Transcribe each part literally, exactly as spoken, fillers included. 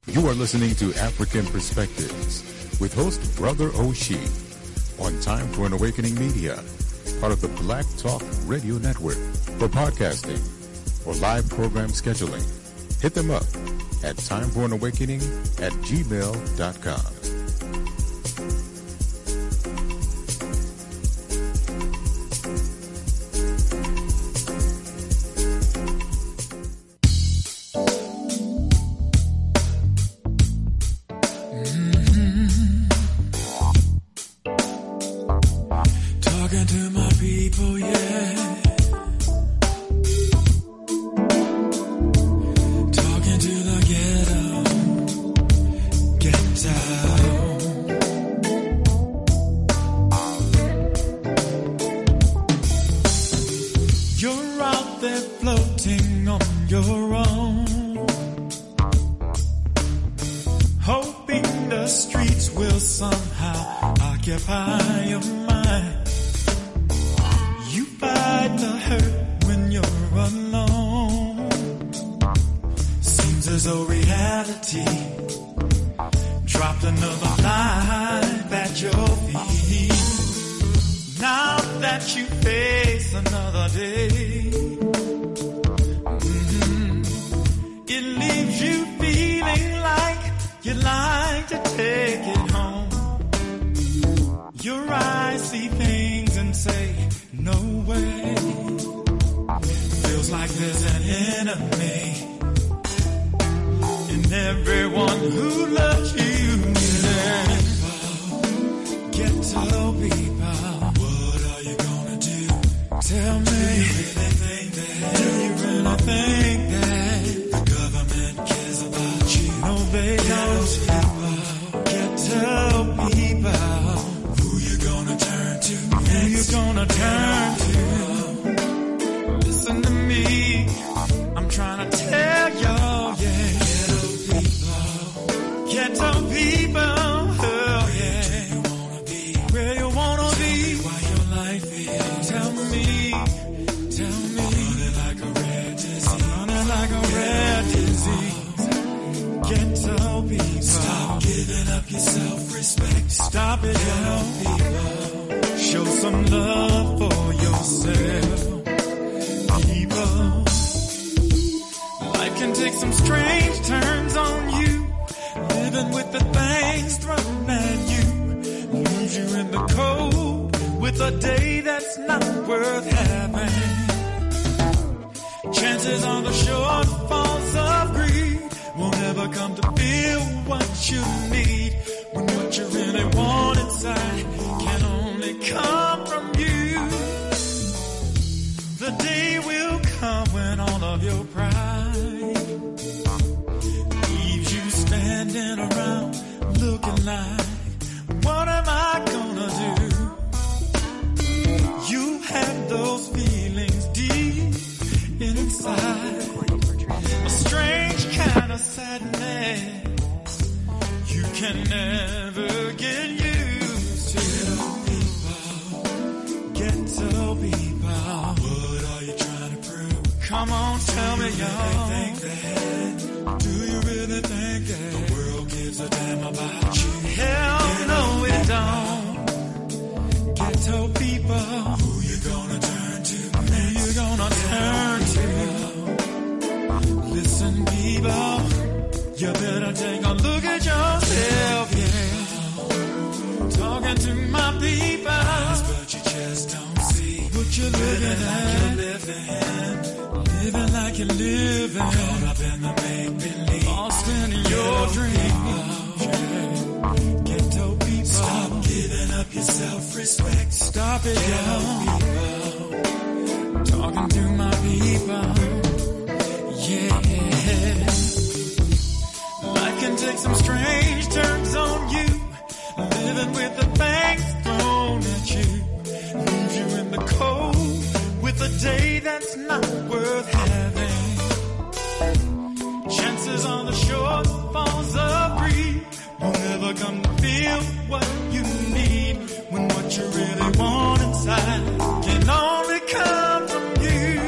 You are listening to African Perspectives with host Brother Oshie on Time for an Awakening Media, part of the Black Talk Radio Network. For podcasting or live program scheduling, hit them up at timeforanawakening at gmail dot com.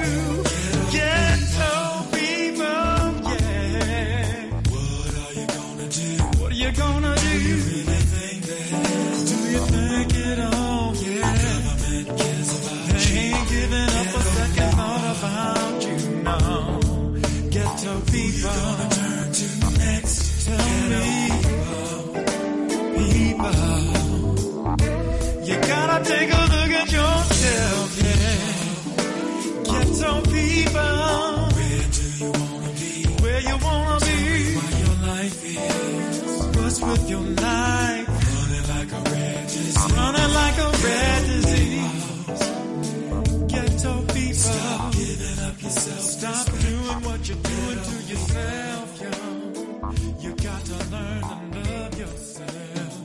What are you gonna Ghetto people, where do you wanna be? Where you wanna be? Tell me what your life is. What's with your life? Running like a red disease. Running like a red disease. Ghetto people, stop giving up yourself. Stop doing what you're doing to yourself, yo. You got to learn to love yourself.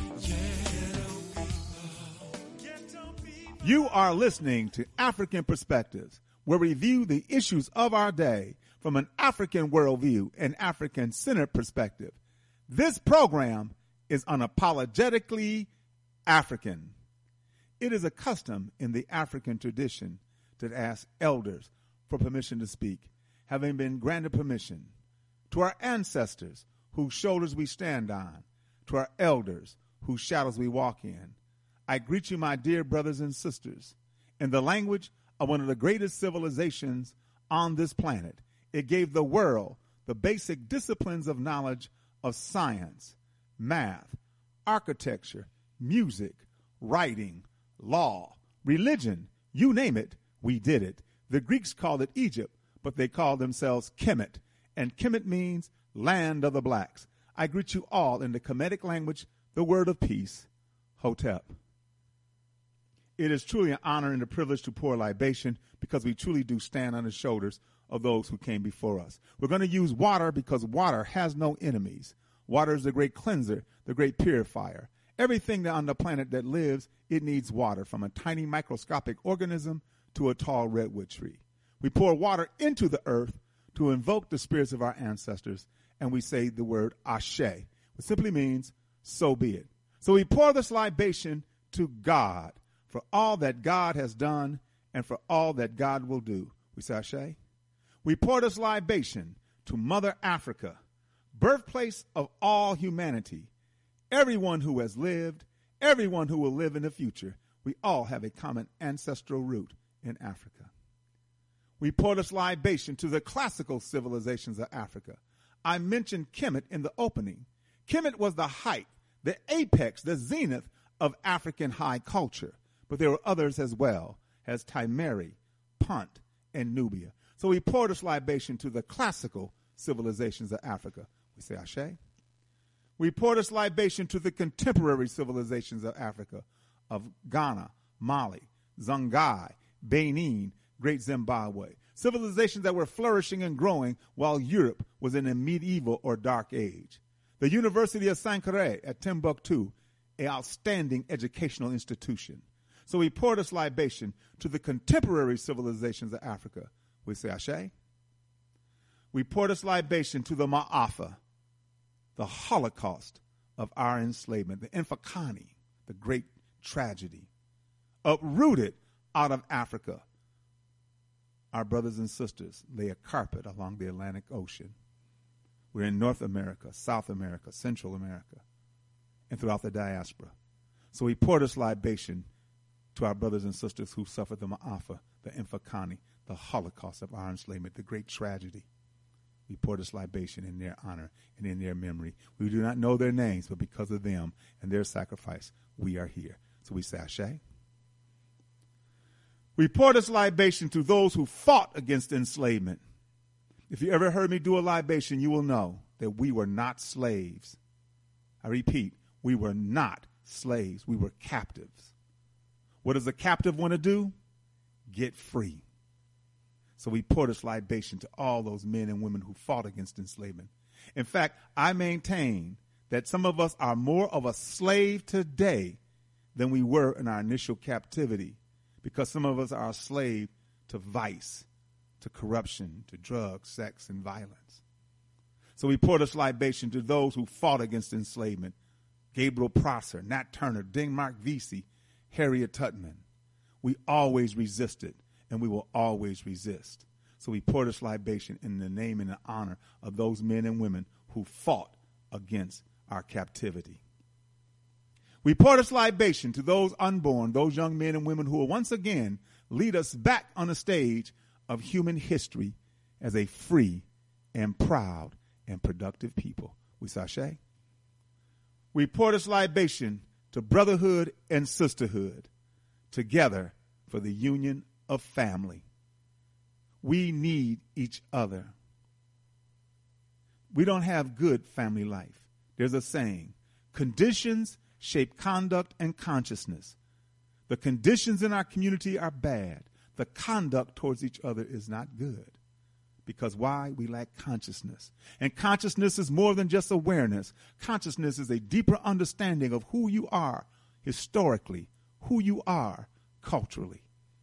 Yeah. Ghetto people. You are listening to African Perspectives, where we view the issues of our day from an African worldview and African-centered perspective. This program is unapologetically African. It is a custom in the African tradition to ask elders for permission to speak, having been granted permission. To our ancestors, whose shoulders we stand on, to our elders, whose shadows we walk in, I greet you, my dear brothers and sisters, in the language of one of the greatest civilizations on this planet. It gave the world the basic disciplines of knowledge of science, math, architecture, music, writing, law, religion, you name it, we did it. The Greeks called it Egypt, but they called themselves Kemet, and Kemet means land of the blacks. I greet you all in the Kemetic language, the word of peace, Hotep. It is truly an honor and a privilege to pour libation because we truly do stand on the shoulders of those who came before us. We're going to use water because water has no enemies. Water is the great cleanser, the great purifier. Everything on the planet that lives, it needs water, from a tiny microscopic organism to a tall redwood tree. We pour water into the earth to invoke the spirits of our ancestors, and we say the word Ashe, which simply means, so be it. So we pour this libation to God for all that God has done and for all that God will do. We say Ashe. We pour this libation to Mother Africa, birthplace of all humanity, everyone who has lived, everyone who will live in the future. We all have a common ancestral root in Africa. We pour this libation to the classical civilizations of Africa. I mentioned Kemet in the opening. Kemet was the height, the apex, the zenith of African high culture. But there were others as well, as Timeri, Punt, and Nubia. So we pour this libation to the classical civilizations of Africa. We say Ashe. We pour this libation to the contemporary civilizations of Africa, of Ghana, Mali, Songhai, Benin, Great Zimbabwe. Civilizations that were flourishing and growing while Europe was in a medieval or dark age. The University of Sankore at Timbuktu, an outstanding educational institution. So we pour this libation to the contemporary civilizations of Africa. We say Ashe. We pour this libation to the Ma'afa, the Holocaust of our enslavement, the Infakani, the great tragedy, uprooted out of Africa. Our brothers and sisters lay a carpet along the Atlantic Ocean. We're in North America, South America, Central America, and throughout the diaspora. So we pour this libation to our brothers and sisters who suffered the Ma'afa, the Infakani, the Holocaust of our enslavement, the great tragedy. We pour this libation in their honor and in their memory. We do not know their names, but because of them and their sacrifice, we are here. So we say Ashe. We pour this libation to those who fought against enslavement. If you ever heard me do a libation, you will know that we were not slaves. I repeat, we were not slaves. We were captives. What does a captive want to do? Get free. So we pour this libation to all those men and women who fought against enslavement. In fact, I maintain that some of us are more of a slave today than we were in our initial captivity, because some of us are a slave to vice, to corruption, to drugs, sex, and violence. So we pour this libation to those who fought against enslavement. Gabriel Prosser, Nat Turner, Dingmark Vesey, Harriet Tubman. We always resisted, and we will always resist. So we pour this libation in the name and the honor of those men and women who fought against our captivity. We pour this libation to those unborn, those young men and women who will once again lead us back on the stage of human history as a free and proud and productive people. We say Ashe. We pour this libation to brotherhood and sisterhood, together for the union of family. We need each other. We don't have good family life. There's a saying, conditions shape conduct and consciousness. The conditions in our community are bad. The conduct towards each other is not good. Because why? We lack consciousness. And consciousness is more than just awareness. Consciousness is a deeper understanding of who you are historically, who you are culturally.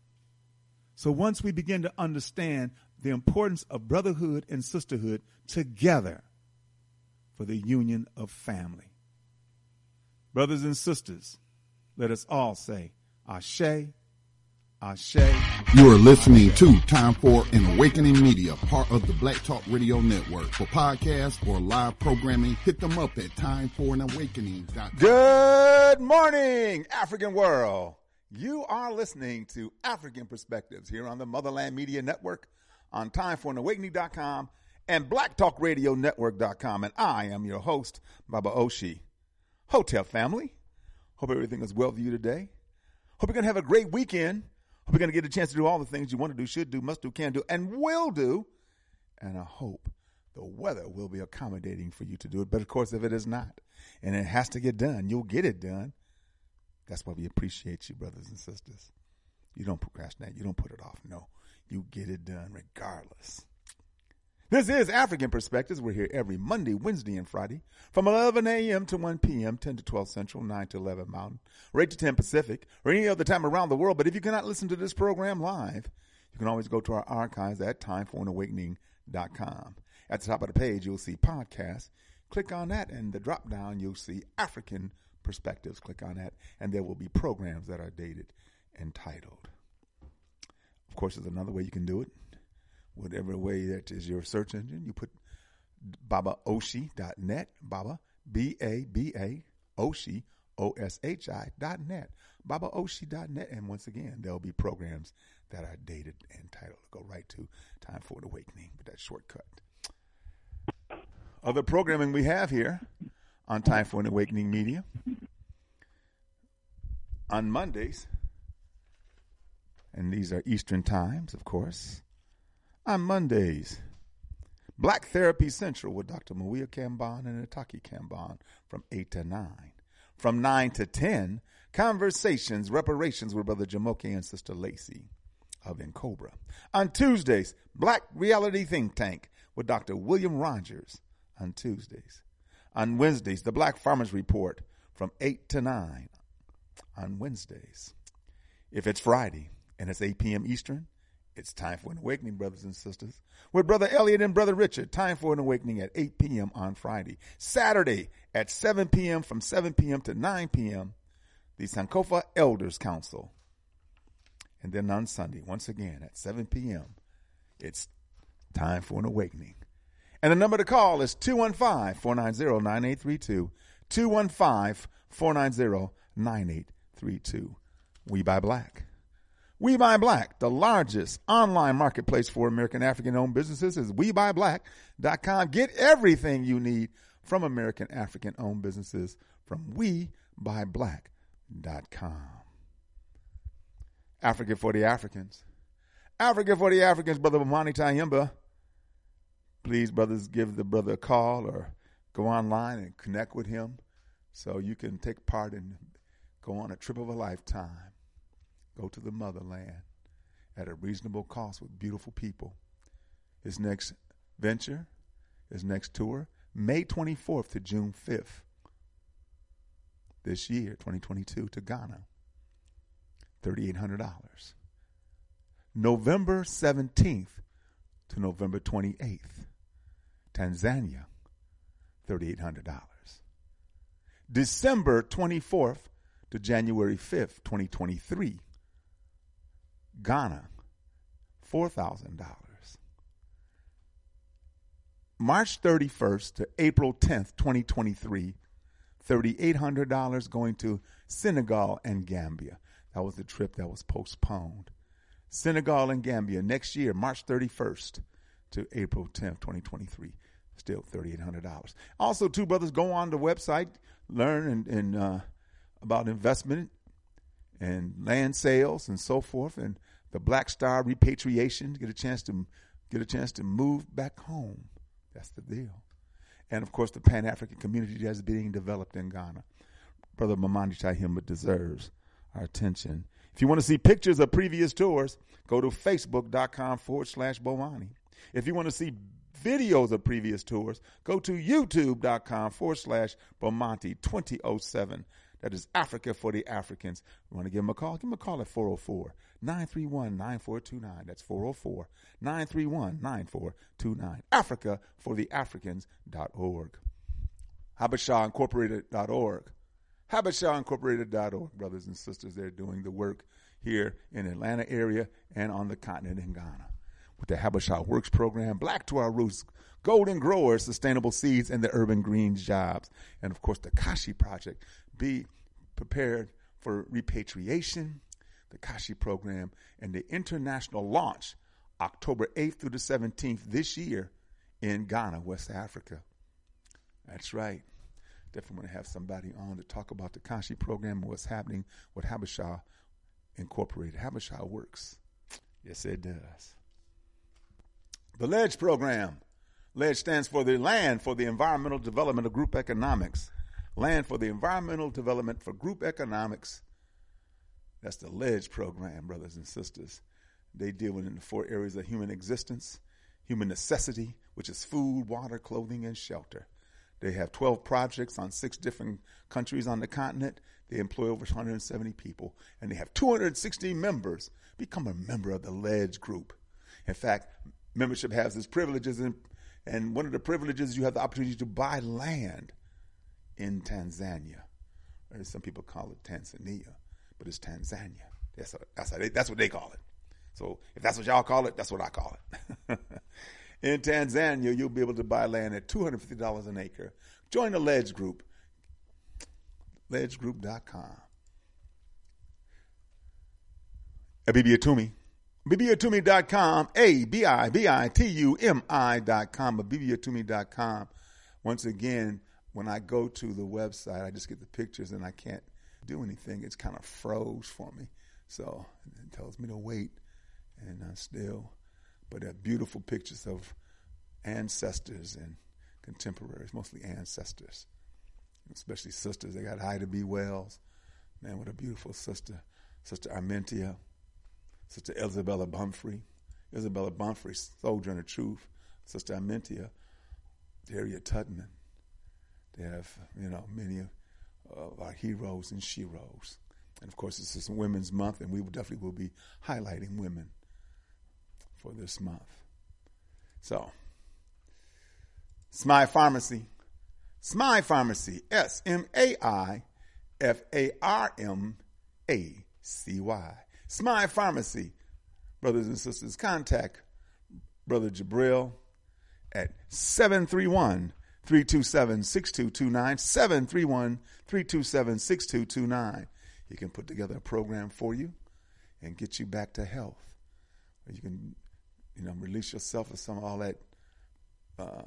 So once we begin to understand the importance of brotherhood and sisterhood together for the union of family. Brothers and sisters, let us all say, Ashe, Ashe. You are listening to Time for an Awakening Media, part of the Black Talk Radio Network. For podcasts or live programming, hit them up at time for an awakening dot com. Good morning, African world. You are listening to African Perspectives here on the Motherland Media Network, on time for an awakening dot com and black talk radio network dot com. And I am your host, Baba Oshi. Hotel family, hope everything is well with you today. Hope you're going to have a great weekend. Hope you're going to get a chance to do all the things you want to do, should do, must do, can do, and will do. And I hope the weather will be accommodating for you to do it. But, of course, if it is not, and it has to get done, you'll get it done. That's why we appreciate you, brothers and sisters. You don't procrastinate. You don't put it off. No, you get it done regardless. This is African Perspectives. We're here every Monday, Wednesday, and Friday from eleven a.m. to one p.m., ten to twelve Central, nine to eleven Mountain, or eight to ten Pacific, or any other time around the world. But if you cannot listen to this program live, you can always go to our archives at time for an awakening dot com. At the top of the page, you'll see podcasts. Click on that, and the drop down, you'll see African Perspectives. Click on that, and there will be programs that are dated and titled. Of course, there's another way you can do it. Whatever way that is your search engine, you put baba oshi dot net, Baba, B A B A, Oshi, O S H I dot net, baba oshi dot net. And once again, there'll be programs that are dated and titled. Go right to Time for an Awakening with that shortcut. Other programming we have here on Time for an Awakening Media. On Mondays, and these are Eastern times, of course. On Mondays, Black Therapy Central with Doctor Mawia Kambon and Ataki Kambon from eight to nine. From nine to ten, Conversations, Reparations with Brother Jamoke and Sister Lacey of Incobra. On Tuesdays, Black Reality Think Tank with Doctor William Rogers on Tuesdays. On Wednesdays, the Black Farmers Report from eight to nine on Wednesdays. If it's Friday and it's eight p.m. Eastern, it's Time for an Awakening, brothers and sisters, with Brother Elliot and Brother Richard. Time for an Awakening at eight p.m. on Friday. Saturday at seven p.m. from seven p.m. to nine p.m., the Sankofa Elders Council. And then on Sunday, once again, at seven p.m., it's Time for an Awakening. And the number to call is two one five, four nine zero, nine eight three two, two one five, four nine zero, nine eight three two. We Buy Black. We Buy Black, the largest online marketplace for American African-owned businesses, is we buy black dot com. Get everything you need from American African-owned businesses from we buy black dot com. Africa for the Africans. Africa for the Africans, Brother Mamani Tayimba. Please, brothers, give the brother a call or go online and connect with him so you can take part and go on a trip of a lifetime. Go to the motherland at a reasonable cost with beautiful people. His next venture, his next tour, May twenty-fourth to June fifth this year, twenty twenty-two, to Ghana, three thousand eight hundred dollars. November seventeenth to November twenty-eighth, Tanzania, three thousand eight hundred dollars. December twenty-fourth to January fifth, twenty twenty-three, Ghana, four thousand dollars. March thirty-first to April tenth, twenty twenty-three, three thousand eight hundred dollars going to Senegal and Gambia. That was the trip that was postponed. Senegal and Gambia next year, March thirty-first to April tenth, twenty twenty-three. Still three thousand eight hundred dollars. Also, two brothers, go on the website, learn and, and uh, about investment and land sales and so forth, and the Black Star repatriation, get a chance to get a chance to move back home. That's the deal. And, of course, the Pan-African community that's being developed in Ghana. Brother Mamani Chahimba deserves our attention. If you want to see pictures of previous tours, go to facebook.com forward slash Bomani. If you want to see videos of previous tours, go to youtube.com forward slash Bomani twenty oh seven. That is Africa for the Africans. You want to give them a call? Give them a call at four oh four, nine three one, nine four two nine. That's four oh four, nine three one, nine four two nine. Africa for the Africans dot org. Habesha Incorporated dot org. Habesha Incorporated dot org. Brothers and sisters, they're doing the work here in the Atlanta area and on the continent in Ghana. With the Habesha Works program, Black to Our Roots, Golden Growers, Sustainable Seeds, and the Urban Greens Jobs. And, of course, the Kashi Project. Be prepared for repatriation, the Kashi program, and the international launch October eighth through the seventeenth this year in Ghana, West Africa. That's right. Definitely want to have somebody on to talk about the Kashi program and what's happening with Habesha Incorporated. Habesha Works. Yes, it does. The LEDGE program. LEDGE stands for the Land for the Environmental Development of Group Economics. Land for the Environmental Development for Group Economics. That's the LEDGE program, brothers and sisters. They deal with in the four areas of human existence, human necessity, which is food, water, clothing, and shelter. They have twelve projects on six different countries on the continent. They employ over one hundred seventy people, and they have two hundred sixty members. Become a member of the LEDGE group. In fact, membership has its privileges, and, and one of the privileges, you have the opportunity to buy land in Tanzania. Or some people call it Tanzania, but it's Tanzania. That's, a, that's, how they, that's what they call it. So if that's what y'all call it, that's what I call it. In Tanzania, you'll be able to buy land at two hundred fifty dollars an acre. Join the LEDGE group, ledge group dot com. Abibitumi, abibitumi dot com, A B I B I T U M I dot com, abibitumi dot com. Once again, when I go to the website, I just get the pictures and I can't do anything. It's kind of froze for me. So it tells me to wait, and uh, still. But they're beautiful pictures of ancestors and contemporaries, mostly ancestors, especially sisters. They got Ida B. Wells. Man, what a beautiful sister. Sister Armentia, Sister Isabella Bumfrey, Isabella Bumfrey, Sojourner Truth, Sister Armentia, Harriet Tubman. They have, you know, many of our heroes and sheroes. And, of course, this is Women's Month, and we definitely will be highlighting women for this month. So, Smai Pharmacy. Smai Pharmacy, S M A I F A R M A C Y. Smai Pharmacy. Brothers and sisters, contact Brother Jabril at seven three one, three two seven, six two two nine, seven three one, three two seven, six two two nine. He can put together a program for you and get you back to health. Or you can, you know, release yourself of some of all that uh,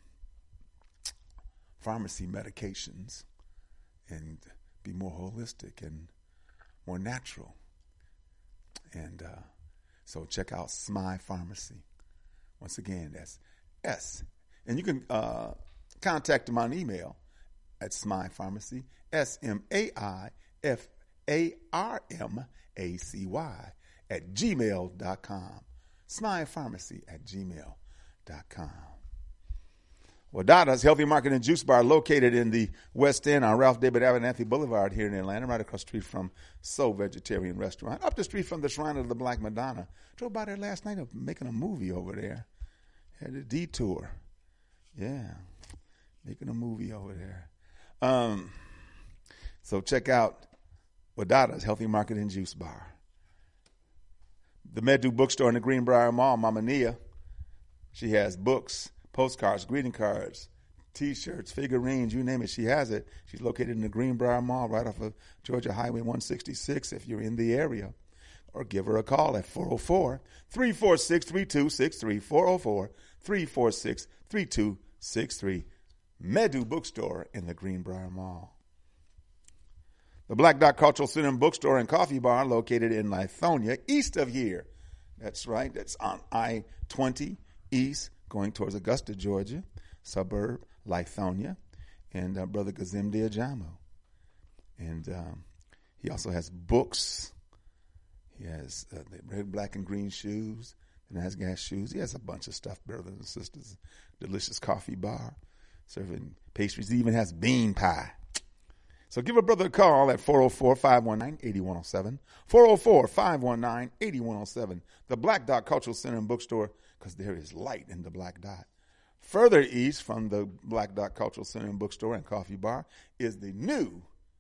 pharmacy medications and be more holistic and more natural. And uh, so check out Smai Pharmacy. Once again, that's S. And you can uh, contact them on email at Smai Pharmacy, S M A I F A R M A C Y, at gmail dot com. Smai Pharmacy at gmail dot com. Wadada's Healthy Market and Juice Bar, located in the West End on Ralph David Abernathy Boulevard here in Atlanta, right across the street from Soul Vegetarian Restaurant, up the street from the Shrine of the Black Madonna. Drove by there last night, of making a movie over there. Had a detour. Yeah, making a movie over there. Um, so check out Wadada's Healthy Market and Juice Bar. The Medu Bookstore in the Greenbrier Mall, Mama Nia. She has books, postcards, greeting cards, T-shirts, figurines, you name it, she has it. She's located in the Greenbrier Mall right off of Georgia Highway one sixty-six if you're in the area. Or give her a call at four oh four, three four six, three two six three, four oh four, three four six, three two six three. Medu Bookstore in the Greenbrier Mall. The Black Dot Cultural Center and Bookstore and Coffee Bar, located in Lithonia, east of here. That's right. That's on I twenty East going towards Augusta, Georgia, suburb Lithonia, and uh, Brother Gazimdi Ajamu. And um, he also has books. He has uh, the red, black, and green shoes, the Nas Gas shoes. He has a bunch of stuff, brothers and sisters. Delicious coffee bar, serving pastries. He even has bean pie. So give a brother a call at four oh four, five one nine, eight one oh seven, four oh four, five one nine, eight one oh seven, the Black Dot Cultural Center and Bookstore, because there is light in the Black Dot. Further east from the Black Dot Cultural Center and Bookstore and Coffee Bar is the new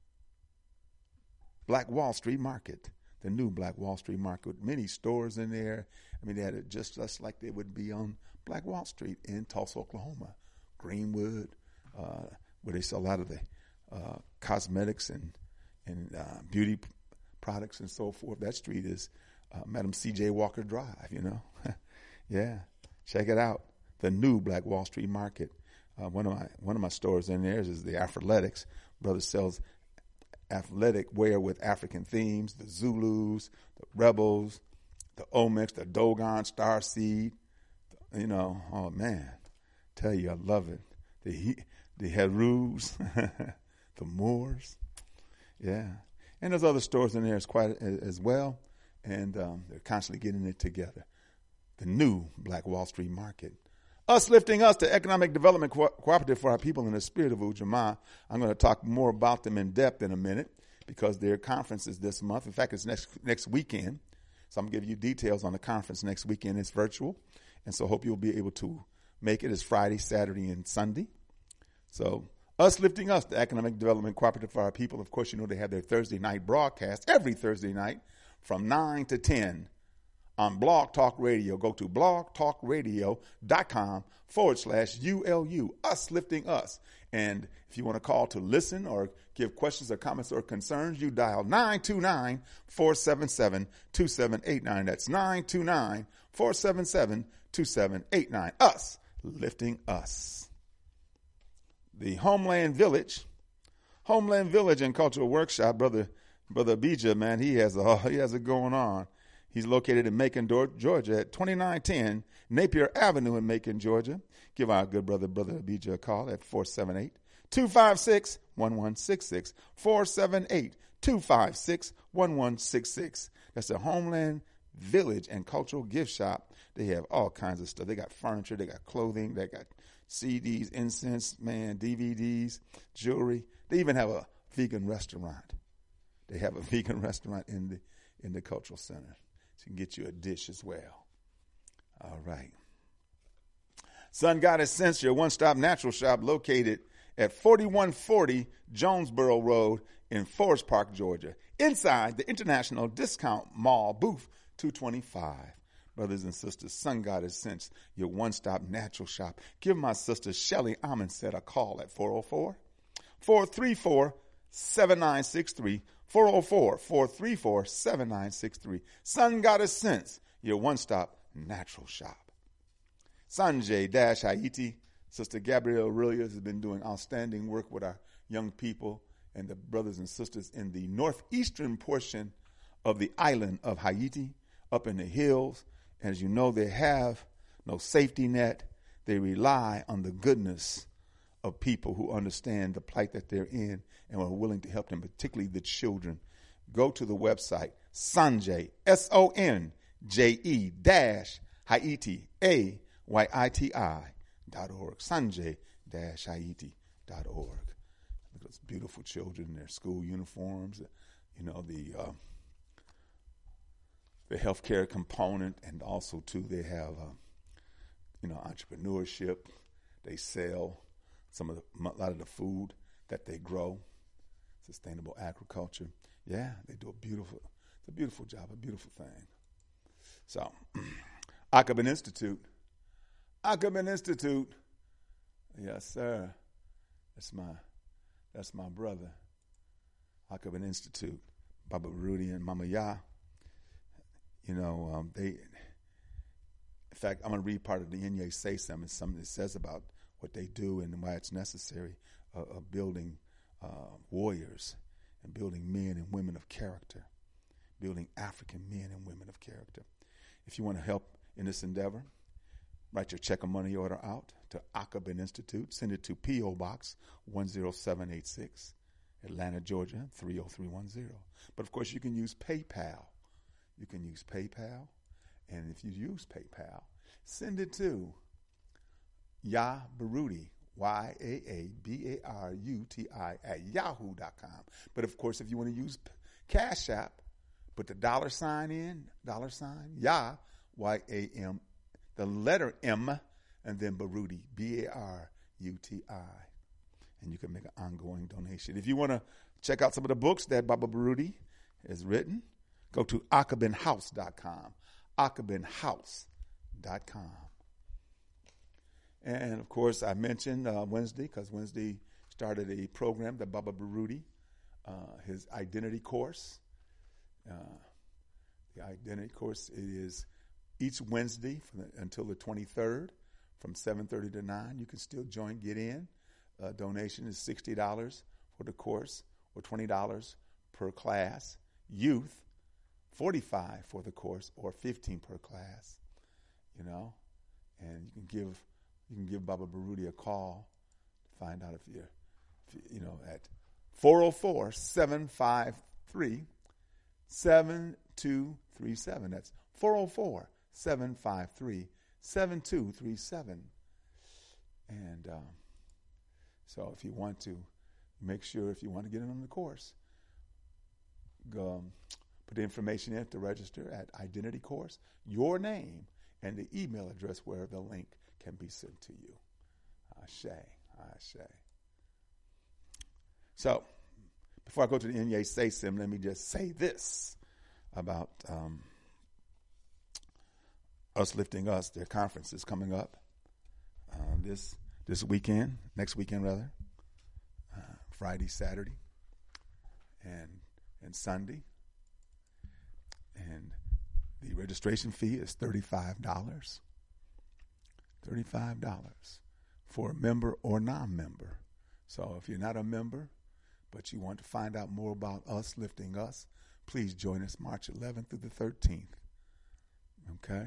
Black Wall Street Market, the new Black Wall Street Market with many stores in there. I mean, they had it just, just like they would be on Black Wall Street in Tulsa, Oklahoma, Greenwood, uh, where they sell a lot of the uh, cosmetics and and uh, beauty p- products and so forth. That street is uh, Madam C J Walker Drive, you know. Yeah, check it out. The new Black Wall Street Market. Uh, one of my one of my stores in there is the Athletics. Brother sells athletic wear with African themes, the Zulus, the Rebels, the Omex, the Dogon, Starseed. You know, oh man, tell you I love it. The the Herus, the Moors, yeah, and there's other stores in there as quite as well, and um, they're constantly getting it together. The new Black Wall Street Market. Us lifting us to economic development co- cooperative for our people in the spirit of Ujamaa. I'm going to talk more about them in depth in a minute because their conference is this month. In fact, it's next next weekend. So I'm going to give you details on the conference next weekend. It's virtual. And so I hope you'll be able to make it. It's Friday, Saturday, and Sunday. So us lifting us to economic development cooperative for our people. Of course, you know they have their Thursday night broadcast every Thursday night from nine to ten. On Blog Talk Radio. Go to blogtalkradio.com forward slash ULU, Us Lifting Us. And if you want to call to listen or give questions or comments or concerns, you dial nine two nine, four seven seven, two seven eight nine. That's nine two nine, four seven seven, two seven eight nine. Us Lifting Us. The Homeland Village, Homeland Village and Cultural Workshop, Brother Brother Abijah, man, he has a, he has it going on. He's located in Macon, Georgia at twenty-nine ten Napier Avenue in Macon, Georgia. Give our good brother, Brother Abijah, a call at four seven eight, two five six, one one six six, four seven eight, two five six, one one six six. That's the Homeland Village and Cultural Gift Shop. They have all kinds of stuff. They got furniture, they got clothing, they got C Ds, incense, man, D V Ds, jewelry. They even have a vegan restaurant. They have a vegan restaurant in the in the cultural center. So you can get you a dish as well. All right. Sun Goddess Sense, your one-stop natural shop located at forty-one forty Jonesboro Road in Forest Park, Georgia, inside the International Discount Mall booth two twenty-five. Brothers and sisters, Sun Goddess Sense, your one-stop natural shop. Give my sister Shelly Amundset a call at four oh four, four three four, seven nine six three. four oh four, four three four, seven nine six three. Sun Goddess Sense, your one-stop natural shop. Sanjay Dash Haiti, Sister Gabrielle Aurelius has been doing outstanding work with our young people and the brothers and sisters in the northeastern portion of the island of Haiti, up in the hills. And as you know, they have no safety net. They rely on the goodness of people who understand the plight that they're in and are willing to help them, particularly the children. Go to the website, Sanjay, S O N J E dash Haiti, A Y I T I dot org, Sanjay dash Haiti dot org. Look at those beautiful children in their school uniforms, you know, the uh, the healthcare component, and also, too, they have, uh, you know, entrepreneurship. They sell some of the, a lot of the food that they grow, sustainable agriculture. Yeah, they do a beautiful, it's a beautiful job, a beautiful thing. So, Ackerman Institute, Ackerman Institute, yes, sir. That's my, that's my brother. Ackerman Institute, Baba Rudy and Mama Ya. You know, um, they. In fact, I'm going to read part of the Inye Say Some. It's something that says about what they do and why it's necessary uh, of building uh, warriors and building men and women of character, building African men and women of character. if you want to help in this endeavor, write your check or money order out to Akabin Institute. Send it to P O. Box one zero seven eight six, Atlanta, Georgia, three oh three one zero. But, of course, you can use PayPal. You can use PayPal. And if you use PayPal, send it to Ya Baruti, Y A A B A R U T I, at yahoo dot com. But, of course, if you want to use Cash App, put the dollar sign in, dollar sign, Ya, Y A M, the letter M, and then Baruti, B A R U T I. And you can make an ongoing donation. If you want to check out some of the books that Baba Baruti has written, go to akabin house dot com, akabin house dot com. And, of course, I mentioned uh, Wednesday, because Wednesday started a program that Baba Baruti, uh, his identity course. Uh, the identity course, it is each Wednesday from the, until the twenty-third from seven thirty to nine. You can still join, get in. Uh, donation is sixty dollars for the course or twenty dollars per class. Youth, forty-five dollars for the course or fifteen dollars per class, you know. And you can give you can give Baba Baruti a call to find out if you're, if you, you know, at four oh four, seven five three, seven two three seven. That's four oh four, seven five three, seven two three seven. And um, so if you want to, make sure if you want to get in on the course, go um, put the information in to register at Identity Course, your name, and the email address where the link can be sent to you. Ashe, ashe. So, before I go to the Inye Say Sim, let me just say this about um, Us Lifting Us. Their conference is coming up uh, this this weekend, next weekend rather, uh, Friday, Saturday, and and Sunday. And the registration fee is thirty-five dollars. thirty-five dollars for a member or non-member. So if you're not a member, but you want to find out more about Us Lifting Us, please join us March eleventh through the thirteenth. Okay?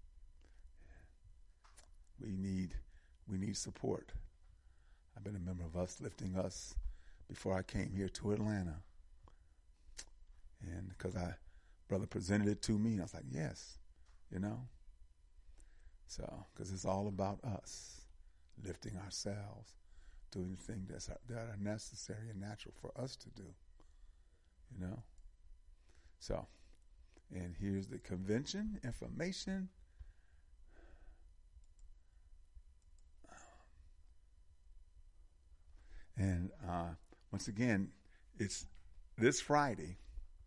We need we need support. I've been a member of Us Lifting Us before I came here to Atlanta. And because I brother presented it to me, and I was like, yes, you know. So, because it's all about us lifting ourselves, doing the things that's, that are necessary and natural for us to do, you know. So, and here's the convention information. And uh, once again, it's this Friday.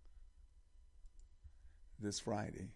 This Friday.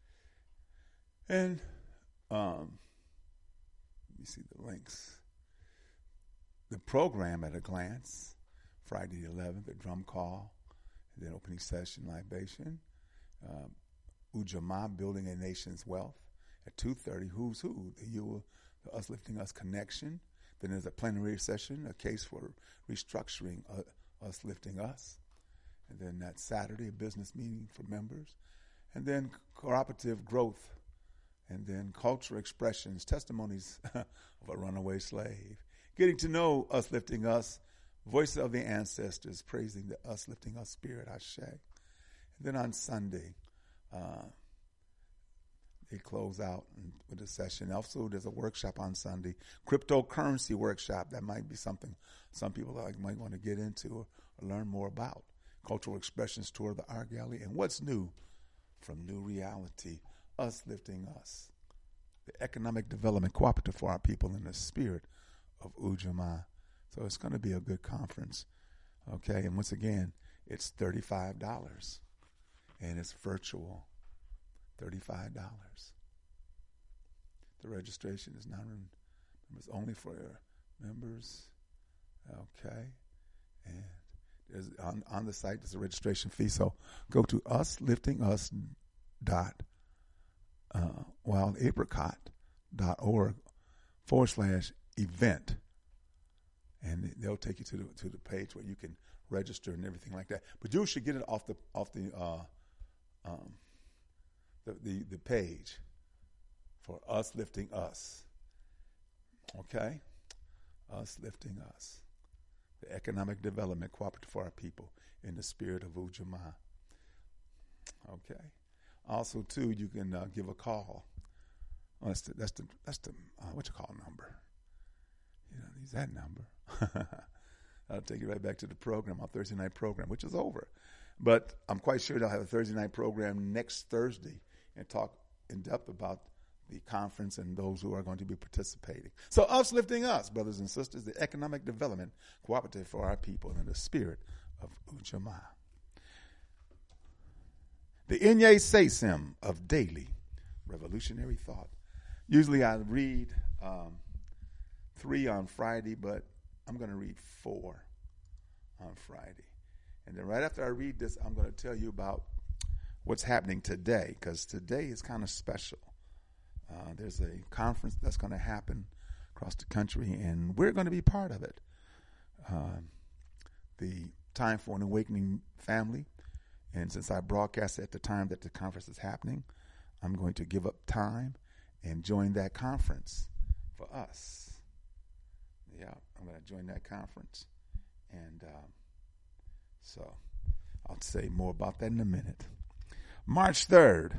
And um, let me see the links. The program at a glance. Friday the eleventh, a drum call. And then opening session, libation. Um, Ujamaa, Building a Nation's Wealth. At two thirty, Who's Who? The, you, the Us Lifting Us Connection. Then there's a plenary session, a case for restructuring uh, Us Lifting Us. And then that Saturday, a business meeting for members. And then cooperative growth. And then cultural expressions, testimonies of a runaway slave. Getting to know Us Lifting Us, voice of the ancestors, praising the Us Lifting Us spirit, Ashe. And then on Sunday, uh, they close out with a session. Also, there's a workshop on Sunday, cryptocurrency workshop. That might be something some people like might want to get into or, or learn more about. Cultural expressions tour the art gallery, and what's new from New Reality, Us Lifting Us, the economic development cooperative for our people in the spirit of Ujamaa. So it's going to be a good conference, okay? And once again, it's thirty-five dollars, and it's virtual. thirty-five dollars. The registration is not members only for members. Okay. And there's on, on the site there's a registration fee. So go to usliftingus dot uh wildapricot.org forward slash event. And they'll take you to the to the page where you can register and everything like that. But you should get it off the off the uh um the, the, the page for Us Lifting Us. Okay? Us Lifting Us. The Economic Development Cooperative for Our People in the Spirit of Ujamaa. Okay. Also, too, you can uh, give a call. Oh, that's the, that's the, that's the uh, what you call number. You know, use that number. I'll take you right back to the program, our Thursday night program, which is over. But I'm quite sure they'll have a Thursday night program next Thursday and talk in depth about the conference and those who are going to be participating. So Us Lifting Us, brothers and sisters, the Economic Development Cooperative for Our People in the Spirit of Ujamaa. The Inye Sesim of Daily Revolutionary Thought. Usually I read um, three on Friday, but I'm going to read four on Friday. And then right after I read this, I'm going to tell you about what's happening today, because today is kind of special. Uh, there's a conference that's going to happen across the country, and we're going to be part of it. Uh, the Time for an Awakening family, and since I broadcast at the time that the conference is happening, I'm going to give up time and join that conference for us. Yeah, I'm going to join that conference. And um, so I'll say more about that in a minute. March third,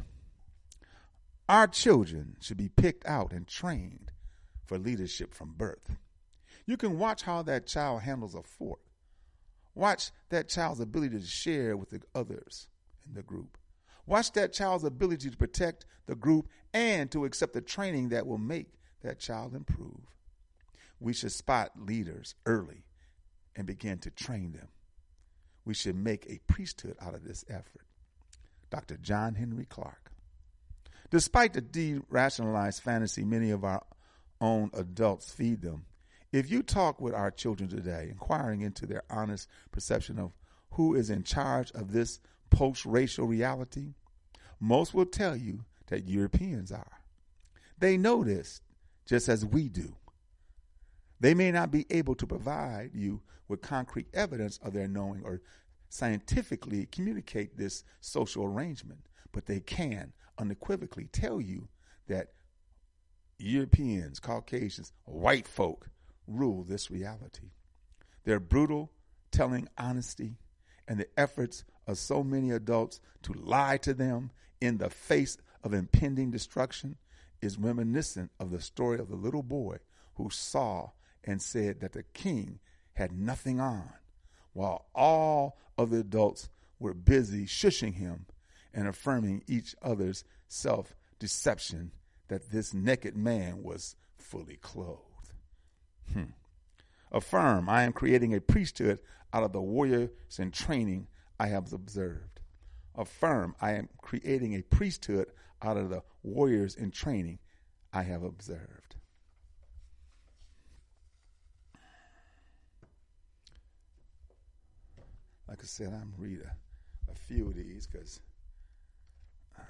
our children should be picked out and trained for leadership from birth. You can watch how that child handles a fork. Watch that child's ability to share with the others in the group. Watch that child's ability to protect the group and to accept the training that will make that child improve. We should spot leaders early and begin to train them. We should make a priesthood out of this effort. Doctor John Henry Clarke. Despite the de-rationalized fantasy many of our own adults feed them, if you talk with our children today, inquiring into their honest perception of who is in charge of this post-racial reality, most will tell you that Europeans are. They know this just as we do. They may not be able to provide you with concrete evidence of their knowing or scientifically communicate this social arrangement, but they can unequivocally tell you that Europeans, Caucasians, white folk rule this reality. Their brutal telling honesty and the efforts of so many adults to lie to them in the face of impending destruction is reminiscent of the story of the little boy who saw and said that the king had nothing on, while all of the adults were busy shushing him and affirming each other's self-deception that this naked man was fully clothed. Hmm. Affirm, I am creating a priesthood out of the warriors in training I have observed. Affirm, I am creating a priesthood out of the warriors in training I have observed. Like I said, I'm going to read a, a few of these because uh,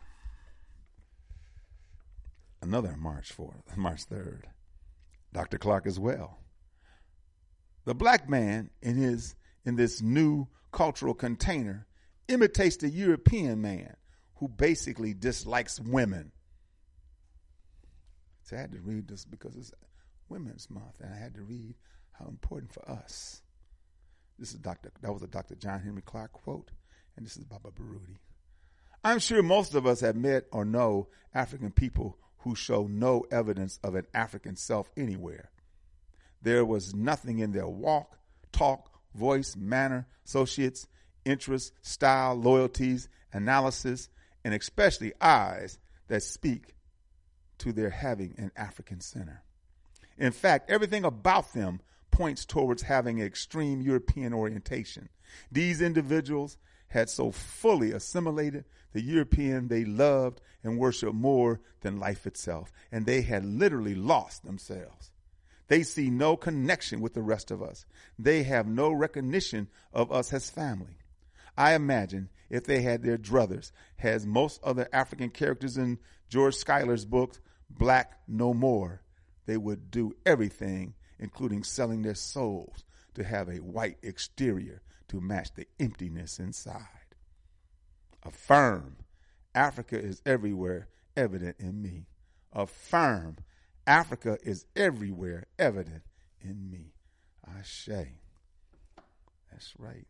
another March fourth, March third, Doctor Clarke as well. The black man in his in this new cultural container imitates the European man who basically dislikes women. So I had to read this because it's Women's Month, and I had to read how important for us. This is Doctor That was a Doctor John Henry Clarke quote, and this is Baba Baruti. I'm sure most of us have met or know African people who show no evidence of an African self anywhere. There was nothing in their walk, talk, voice, manner, associates, interests, style, loyalties, analysis, and especially eyes that speak to their having an African center. In fact, everything about them points towards having an extreme European orientation. These individuals had so fully assimilated the European they loved and worshiped more than life itself, and they had literally lost themselves. They see no connection with the rest of us. They have no recognition of us as family. I imagine if they had their druthers, as most other African characters in George Schuyler's book, Black No More, they would do everything, including selling their souls, to have a white exterior to match the emptiness inside. Affirm, Africa is everywhere evident in me. Affirm, Africa is everywhere evident in me. Ashe. That's right.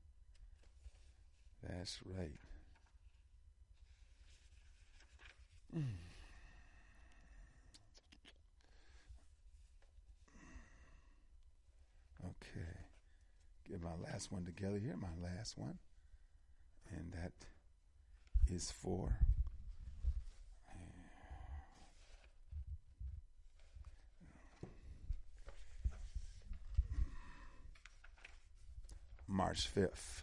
That's right. Mm. Okay. Get my last one together here, my last one. And that is for March fifth.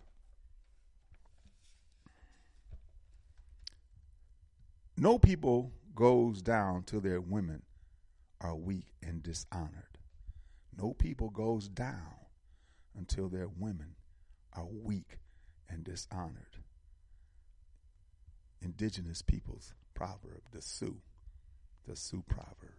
No people goes down till their women are weak and dishonored. No people goes down until their women are weak and dishonored. Indigenous peoples proverb, the Sioux, the Sioux proverb.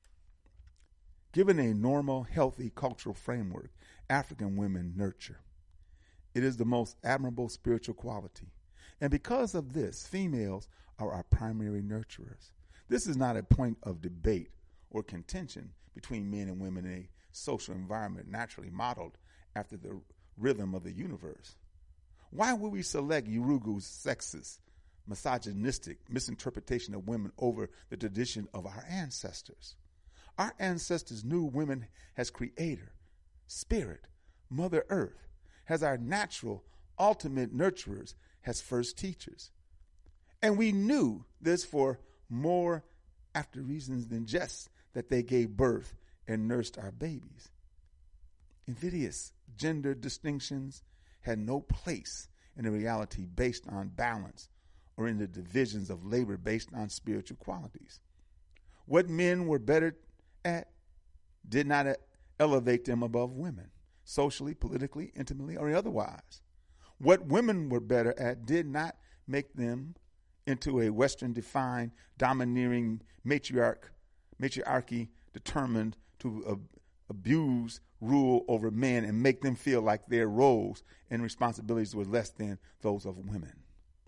Given a normal, healthy cultural framework, African women nurture. It is the most admirable spiritual quality. And because of this, females are our primary nurturers. This is not a point of debate or contention between men and women in a social environment naturally modeled after the rhythm of the universe. Why would we select Urugu's sexist, misogynistic misinterpretation of women over the tradition of our ancestors? Our ancestors knew women as creator, spirit, Mother Earth, as our natural, ultimate nurturers, as first teachers. And we knew this for more after reasons than just that they gave birth and nursed our babies. Invidious gender distinctions had no place in a reality based on balance or in the divisions of labor based on spiritual qualities. What men were better at did not elevate them above women, socially, politically, intimately, or otherwise. What women were better at did not make them into a Western-defined, domineering matriarch, matriarchy determined to uh, abuse rule over men and make them feel like their roles and responsibilities were less than those of women.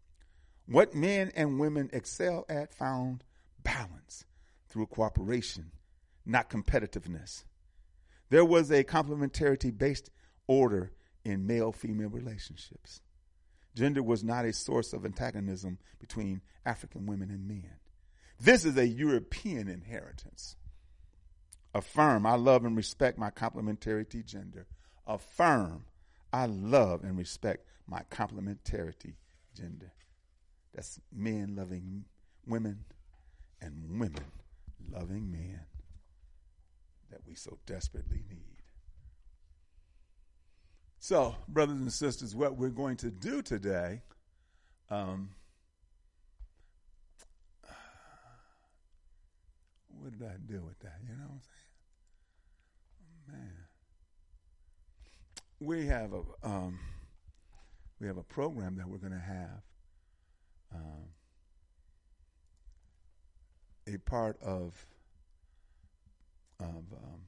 What men and women excel at found balance through cooperation, not competitiveness. There was a complementarity-based order in male-female relationships. Gender was not a source of antagonism between African women and men. This is a European inheritance. Affirm, I love and respect my complementarity gender. Affirm, I love and respect my complementarity gender. That's men loving women and women loving men that we so desperately need. So, brothers and sisters, what we're going to do today, um, what did I do with that? You know what I'm saying? Oh, man. We have a um, we have a program that we're going to have. Um, a part of of um,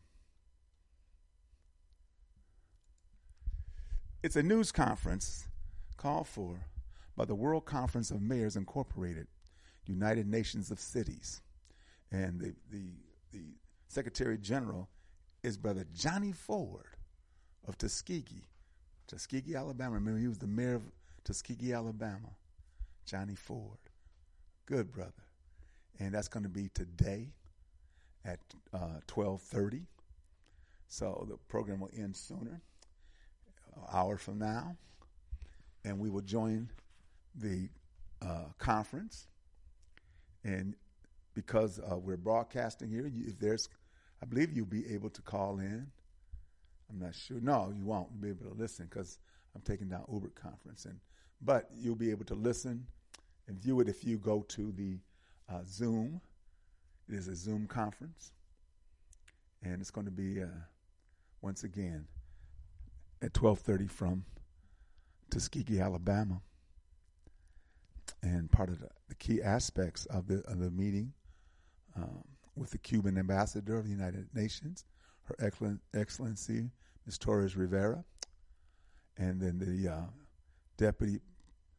it's a news conference called for by the World Conference of Mayors Incorporated, United Nations of Cities, and the the the Secretary General is Brother Johnny Ford of Tuskegee, Tuskegee, Alabama. Remember, he was the mayor of Tuskegee, Alabama. Johnny Ford, good brother, and that's going to be today at uh, twelve thirty. So the program will end sooner, an hour from now, and we will join the uh, conference. And because uh, we're broadcasting here, you, if there's, I believe you'll be able to call in. I'm not sure. No, you won't. You'll be able to listen because I'm taking down Uber conference, and but you'll be able to listen and view it if you go to the uh, Zoom. It is a Zoom conference, and it's going to be uh, once again at twelve thirty from Tuskegee, Alabama. And part of the, the key aspects of the of the meeting um, with the Cuban ambassador of the United Nations, Her Excellen- Excellency Miz Torres Rivera, and then the uh, deputy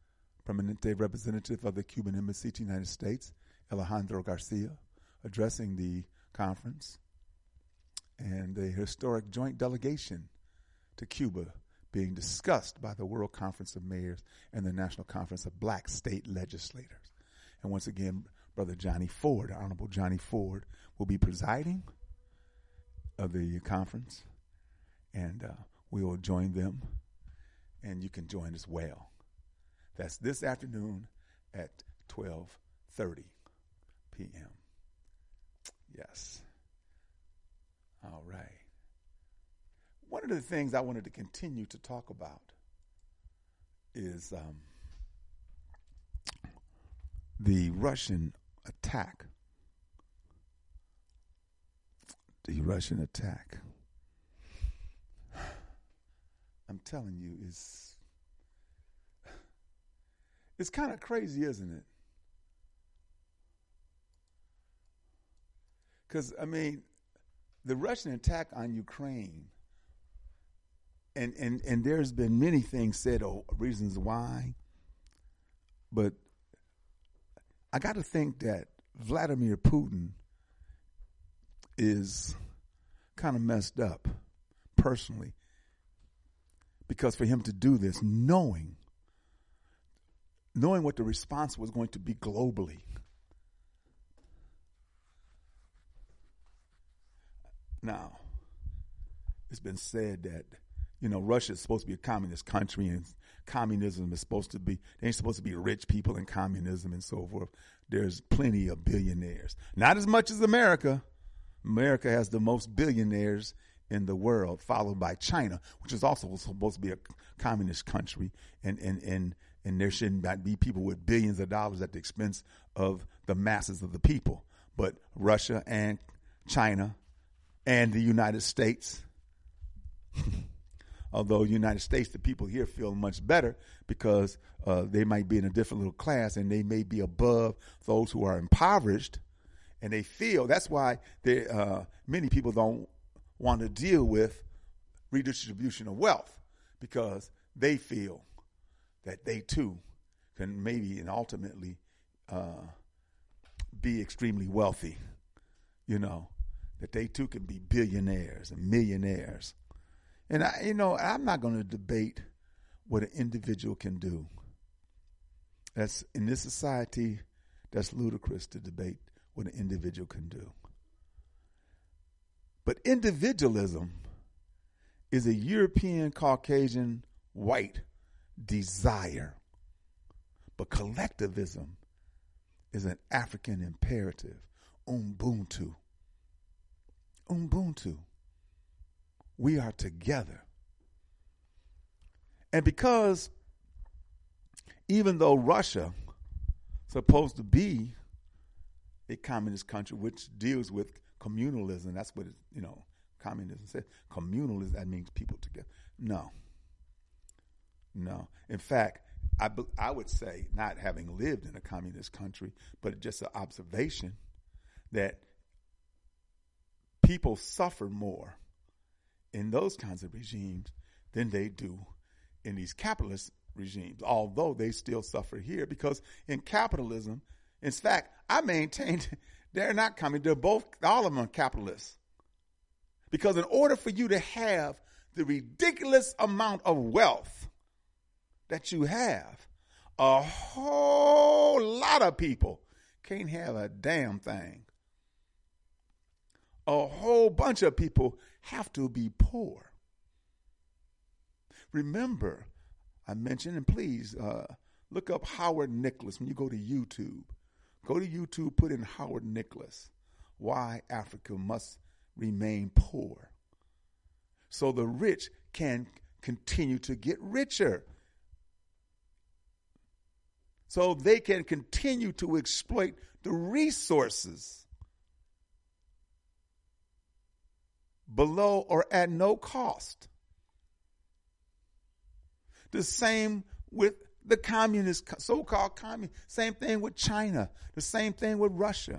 Permanente representative of the Cuban Embassy to the United States, Alejandro Garcia, addressing the conference, and a historic joint delegation to Cuba being discussed by the World Conference of Mayors and the National Conference of Black State Legislators. And once again, Brother Johnny Ford, Honorable Johnny Ford, will be presiding of the conference, and uh, we will join them, and you can join as well. That's this afternoon at twelve thirty p.m. Yes. All right. One of the things I wanted to continue to talk about is um, the Russian attack. The Russian attack. I'm telling you, it's it's kind of crazy, isn't it? Because, I mean, the Russian attack on Ukraine, and, and, and there's been many things said, or reasons why, but I got to think that Vladimir Putin is kind of messed up, personally, because for him to do this, knowing, knowing what the response was going to be globally. Now, it's been said that, you know, Russia is supposed to be a communist country, and communism is supposed to be, they ain't supposed to be rich people in communism and so forth. There's plenty of billionaires. Not as much as America. America has the most billionaires in the world, followed by China, which is also supposed to be a communist country, and, and, and, and there shouldn't be people with billions of dollars at the expense of the masses of the people. But Russia and China and the United States, although United States, the people here feel much better because uh, they might be in a different little class and they may be above those who are impoverished, and they feel that's why they, uh, many people don't want to deal with redistribution of wealth, because they feel that they too can maybe and ultimately uh, be extremely wealthy, you know, that they too can be billionaires and millionaires. And, I, you know, I'm not going to debate what an individual can do. That's in this society, that's ludicrous to debate what an individual can do. But individualism is a European, Caucasian, white desire. But collectivism is an African imperative. Ubuntu. Ubuntu. We are together. And because even though Russia is supposed to be a communist country which deals with communalism, that's what it, you know, communism says. Communalism, that means people together. No. No. In fact, I, I would say, not having lived in a communist country, but just an observation that people suffer more in those kinds of regimes than they do in these capitalist regimes, although they still suffer here, because in capitalism, in fact, I maintain they're not coming. They're both, all of them are capitalists. Because in order for you to have the ridiculous amount of wealth that you have, a whole lot of people can't have a damn thing. A whole bunch of people have to be poor. Remember, I mentioned, and please uh, look up Howard Nicholas when you go to YouTube. Go to YouTube, put in Howard Nicholas, Why Africa Must Remain Poor, so the rich can continue to get richer, so they can continue to exploit the resources below or at no cost. The same with the communist, so-called communist, same thing with China, the same thing with Russia.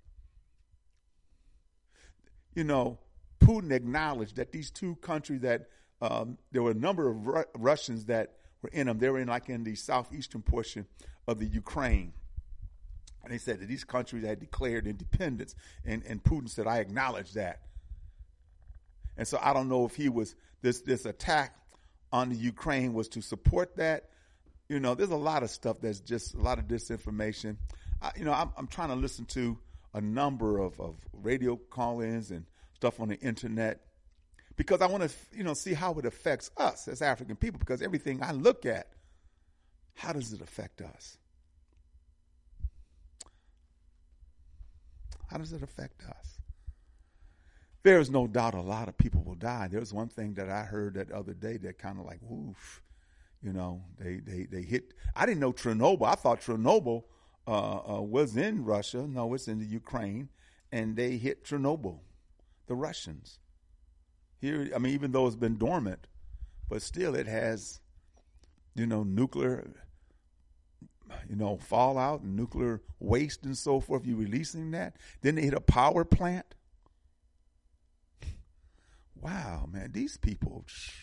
You know, Putin acknowledged that these two countries that um, there were a number of Ru- Russians that were in them. They were in like in the southeastern portion of the Ukraine. And they said that these countries had declared independence, and, and Putin said, I acknowledge that. And so I don't know if he was, this, this attack on the Ukraine was to support that. You know, there's a lot of stuff that's just a lot of disinformation. I, you know, I'm, I'm trying to listen to a number of, of radio call-ins and stuff on the internet because I want to, you know, see how it affects us as African people, because everything I look at, how does it affect us? How does it affect us? There's no doubt a lot of people will die. There's one thing that I heard that other day that kind of like, woof, you know, they, they, they hit. I didn't know Chernobyl. I thought Chernobyl uh, uh, was in Russia. No, it's in the Ukraine. And they hit Chernobyl, the Russians. Here, I mean, even though it's been dormant, but still it has, you know, nuclear, you know, fallout and nuclear waste and so forth. You releasing that. Then they hit a power plant. Wow, man, these people.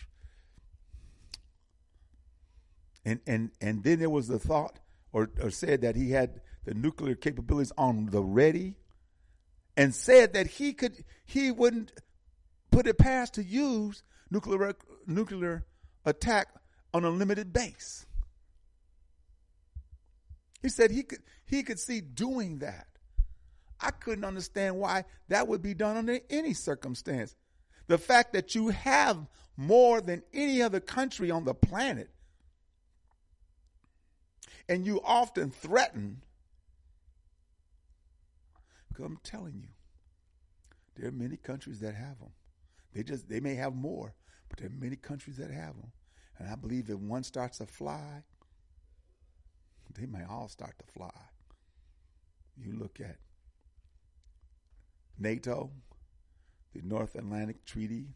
And and and then there was the thought or, or said that he had the nuclear capabilities on the ready, and said that he could he wouldn't put it past to use nuclear nuclear attack on a limited base. He said he could he could see doing that. I couldn't understand why that would be done under any circumstance. The fact that you have more than any other country on the planet, and you often threaten, because I'm telling you, there are many countries that have them. They just they may have more, but there are many countries that have them. And I believe if one starts to fly, they may all start to fly. You look at NATO, the North Atlantic Treaty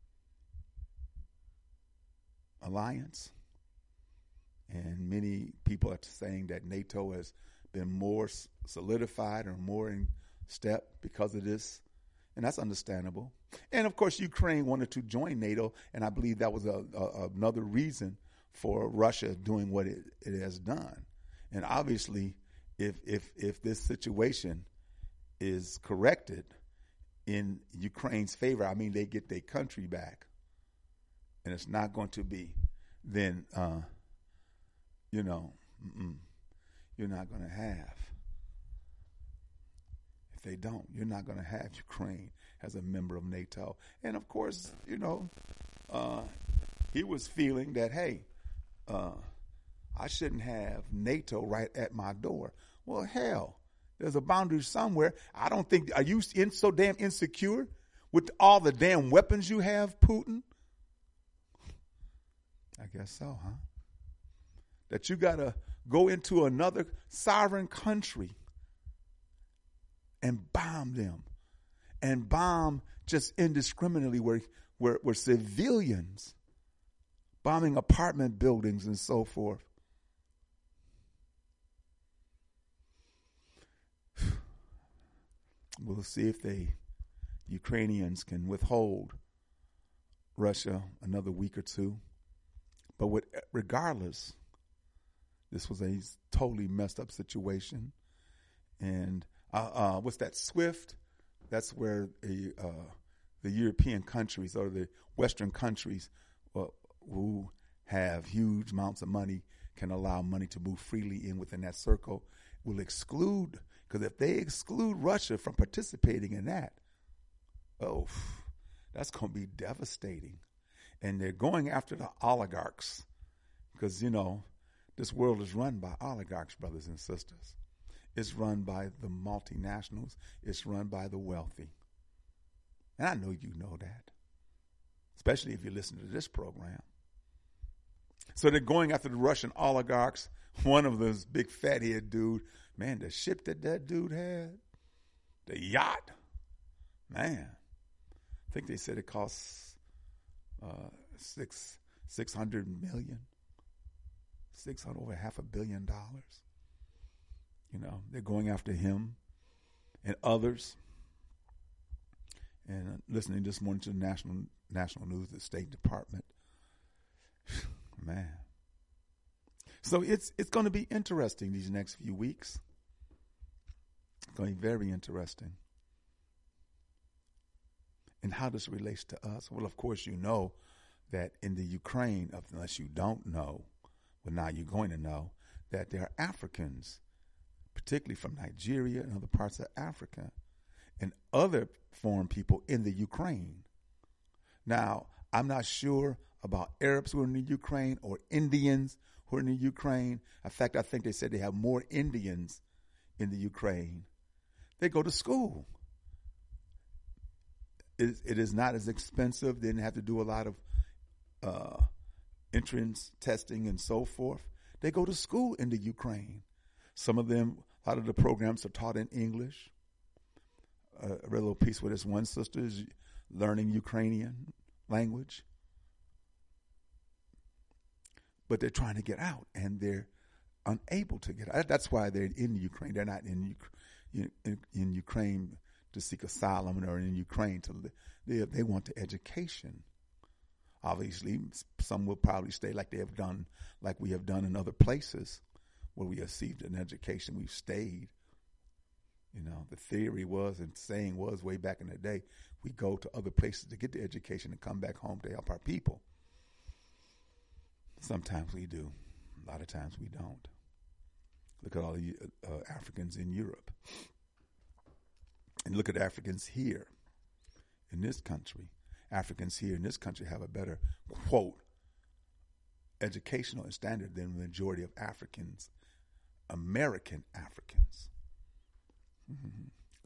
Alliance, and many people are saying that NATO has been more solidified or more in step because of this, and that's understandable. And of course, Ukraine wanted to join NATO, and I believe that was a, a, another reason for Russia doing what it, it has done. And obviously, if if if this situation is corrected in Ukraine's favor, I mean, they get their country back, and it's not going to be, then, uh, you know, mm-mm, you're not going to have. If they don't, you're not going to have Ukraine as a member of NATO. And of course, you know, uh, he was feeling that, hey, uh, I shouldn't have NATO right at my door. Well, hell, there's a boundary somewhere. I don't think, are you in so damn insecure with all the damn weapons you have, Putin? I guess so, huh? That you got to go into another sovereign country and bomb them, and bomb just indiscriminately where, where, where civilians, bombing apartment buildings and so forth. We'll see if the Ukrainians can withhold Russia another week or two. But with, regardless, this was a totally messed up situation. And uh, uh, what's that, SWIFT? That's where a, uh, the European countries or the Western countries uh, who have huge amounts of money can allow money to move freely in within that circle will exclude. Because if they exclude Russia from participating in that, oh, that's going to be devastating. And they're going after the oligarchs because, you know, this world is run by oligarchs, brothers and sisters. It's run by the multinationals. It's run by the wealthy. And I know you know that, especially if you listen to this program. So they're going after the Russian oligarchs. One of those big fat-head dude, man, the ship that that dude had, the yacht, man, I think they said it costs uh, six six hundred million, six hundred over half a billion dollars. You know, they're going after him and others. And uh, listening this morning to the national national news, the State Department, man, So it's it's going to be interesting these next few weeks. It's going to be very interesting. And how this relates to us? Well, of course, you know that in the Ukraine, unless you don't know, well, now you're going to know that there are Africans, particularly from Nigeria and other parts of Africa, and other foreign people in the Ukraine. Now, I'm not sure about Arabs who are in the Ukraine or Indians who are in the Ukraine. In fact, I think they said they have more Indians in the Ukraine. They go to school. It, it is not as expensive. They didn't have to do a lot of uh, entrance testing and so forth. They go to school in the Ukraine. Some of them, a lot of the programs are taught in English. Uh, I read a little piece where this one sister is learning Ukrainian language. But they're trying to get out, and they're unable to get out. That's why they're in Ukraine. They're not in, in, in Ukraine to seek asylum or in Ukraine to live. They, they want the education. Obviously, some will probably stay like they have done, like we have done in other places where we received an education. We've stayed. You know, the theory was and saying was way back in the day, we go to other places to get the education and come back home to help our people. Sometimes we do. A lot of times we don't. Look at all the uh, Africans in Europe. And look at Africans here in this country. Africans here in this country have a better, quote, educational standard than the majority of Africans, American Africans. Mm-hmm.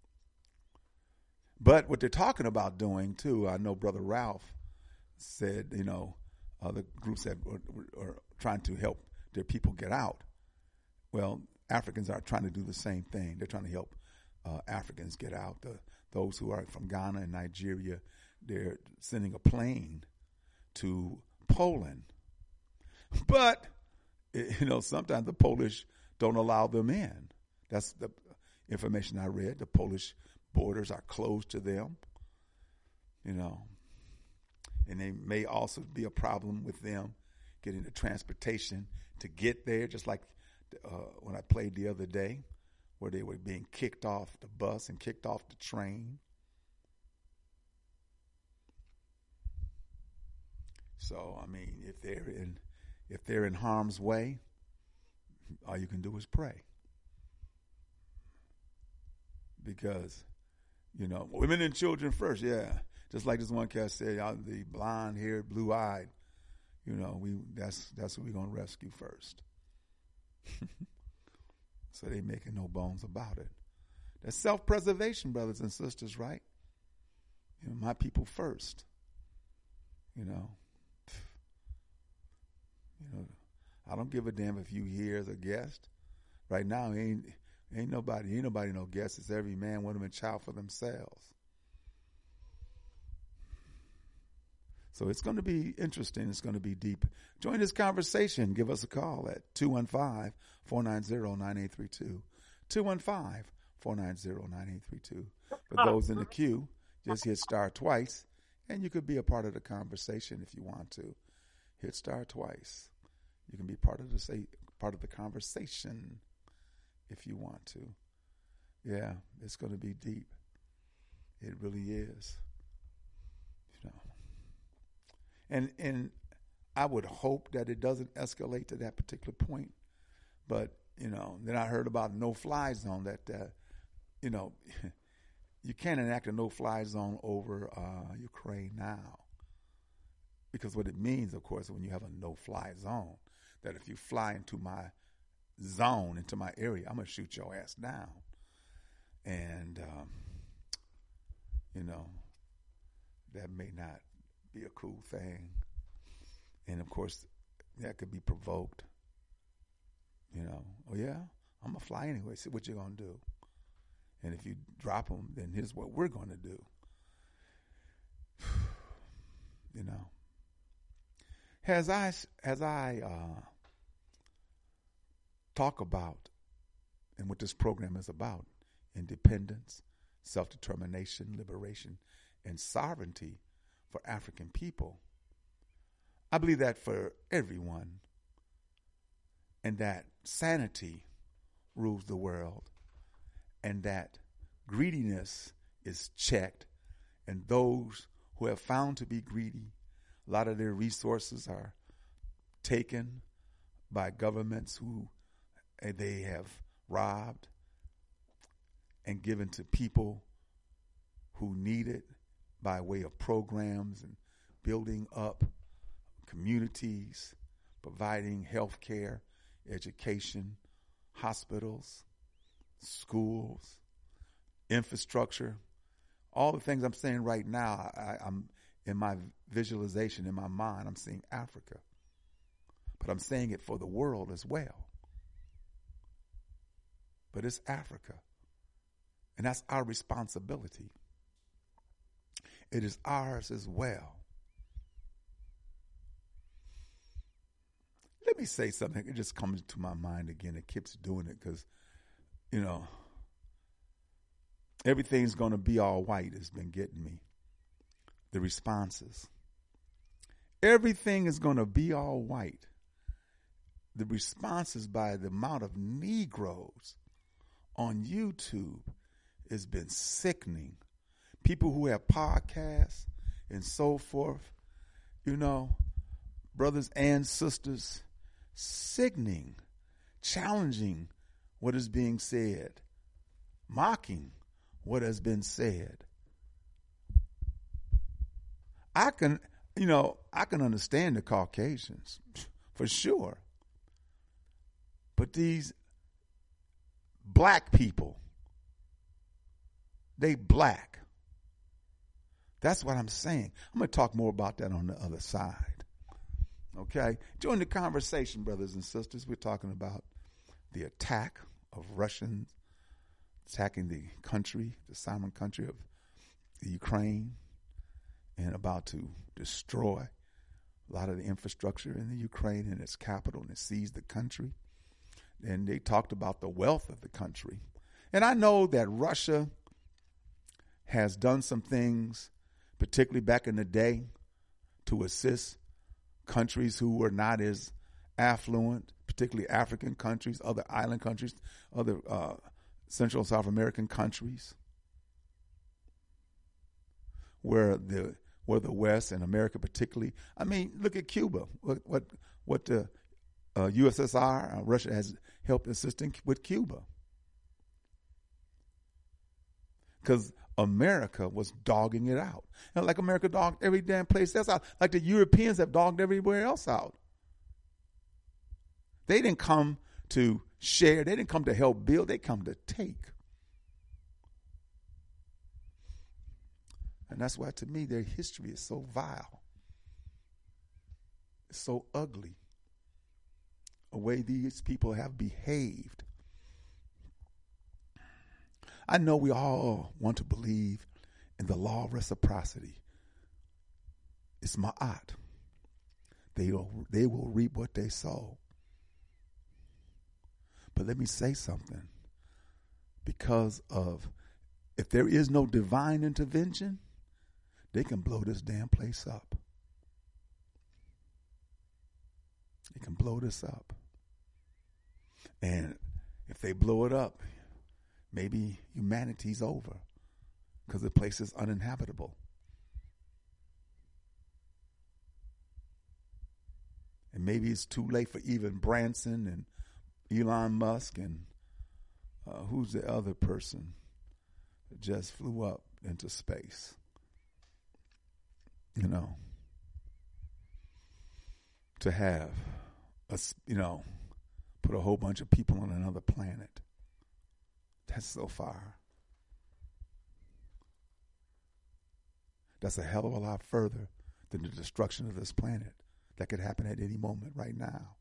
But what they're talking about doing, too, I know Brother Ralph said, you know, other groups that are, are trying to help their people get out. Well, Africans are trying to do the same thing. They're trying to help uh, Africans get out. The, those who are from Ghana and Nigeria, they're sending a plane to Poland. But, you know, sometimes the Polish don't allow them in. That's the information I read. The Polish borders are closed to them, you know. And they may also be a problem with them getting the transportation to get there, just like uh, when I played the other day, where they were being kicked off the bus and kicked off the train. So, I mean, if they're in, if they're in harm's way, all you can do is pray. Because, you know, women and children first, yeah. Just like this one cat said, the blonde-haired, blue-eyed, you know, we that's that's what we're going to rescue first. So they making no bones about it. That's self-preservation, brothers and sisters, right? You know, my people first. You know, you know, I don't give a damn if you here as a guest. Right now, ain't ain't nobody, ain't nobody no guest. It's every man, woman, and child for themselves. So it's going to be interesting. It's going to be deep. Join this conversation. Give us a call at two one five, four nine zero, nine eight three two. two one five, four nine zero, nine eight three two. For those in the queue, just hit star twice, and you could be a part of the conversation if you want to. Hit star twice. You can be part of the say, part of the conversation if you want to. Yeah, it's going to be deep. It really is. You know. And and I would hope that it doesn't escalate to that particular point. But, you know, then I heard about no-fly zone that, uh, you know, you can't enact a no-fly zone over uh, Ukraine now. Because what it means, of course, when you have a no-fly zone, that if you fly into my zone, into my area, I'm going to shoot your ass down. And, um, you know, that may not be a cool thing. And of course, that could be provoked. You know, oh yeah, I'm going to fly anyway. See what you're going to do. And if you drop them, then here's what we're going to do. You know, as I, as I uh, talk about, and what this program is about, independence, self-determination, liberation, and sovereignty for African people, I believe that for everyone, and that sanity rules the world, and that greediness is checked, and those who have found to be greedy, a lot of their resources are taken by governments who they have robbed and given to people who need it by way of programs and building up communities, providing health care, education, hospitals, schools, infrastructure, all the things I'm saying right now. I, I'm in my visualization, in my mind, I'm seeing Africa. But I'm saying it for the world as well. But it's Africa. And that's our responsibility. It is ours as well. Let me say something. It just comes to my mind again. It keeps doing it because, you know, everything's going to be all white has been getting me. The responses. Everything is going to be all white. The responses by the amount of Negroes on YouTube has been sickening. People who have podcasts and so forth, you know, brothers and sisters, sickening, challenging what is being said, mocking what has been said. I can, you know, I can understand the Caucasians for sure. But these black people, they black. That's what I'm saying. I'm going to talk more about that on the other side. Okay? During the conversation, brothers and sisters, we're talking about the attack of Russians attacking the country, the sovereign country of the Ukraine, and about to destroy a lot of the infrastructure in the Ukraine and its capital, and it seized the country. And they talked about the wealth of the country. And I know that Russia has done some things, particularly back in the day, to assist countries who were not as affluent, particularly African countries, other island countries, other uh, Central and South American countries, where the where the West and America particularly. I mean, look at Cuba. What what what the uh, U S S R, uh, Russia has helped assisting with Cuba, because America was dogging it out. And like America dogged every damn place else out. Like the Europeans have dogged everywhere else out. They didn't come to share. They didn't come to help build. They come to take. And that's why, to me, their history is so vile. It's so ugly. The way these people have behaved. I know we all want to believe in the law of reciprocity. It's ma'at. They will, they will reap what they sow. But let me say something. Because of, if there is no divine intervention, they can blow this damn place up. They can blow this up. And if they blow it up, maybe humanity's over because the place is uninhabitable. And maybe it's too late for even Branson and Elon Musk and uh, who's the other person that just flew up into space. You know, to have, a, you know, put a whole bunch of people on another planet. That's so far. That's a hell of a lot further than the destruction of this planet that could happen at any moment right now.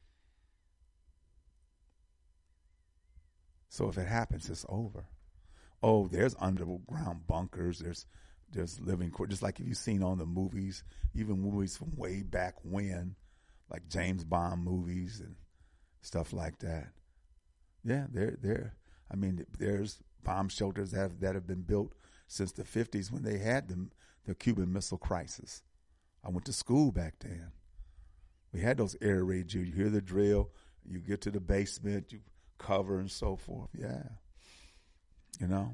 So if it happens, it's over. Oh, there's underground bunkers. There's there's living quarters. Just like if you've seen on the movies, even movies from way back when, like James Bond movies and stuff like that. Yeah, they're there. I mean, there's bomb shelters that have, that have been built since the fifties when they had the, the Cuban Missile Crisis. I went to school back then. We had those air raids. You hear the drill, You get to the basement, you cover and so forth. Yeah. You know?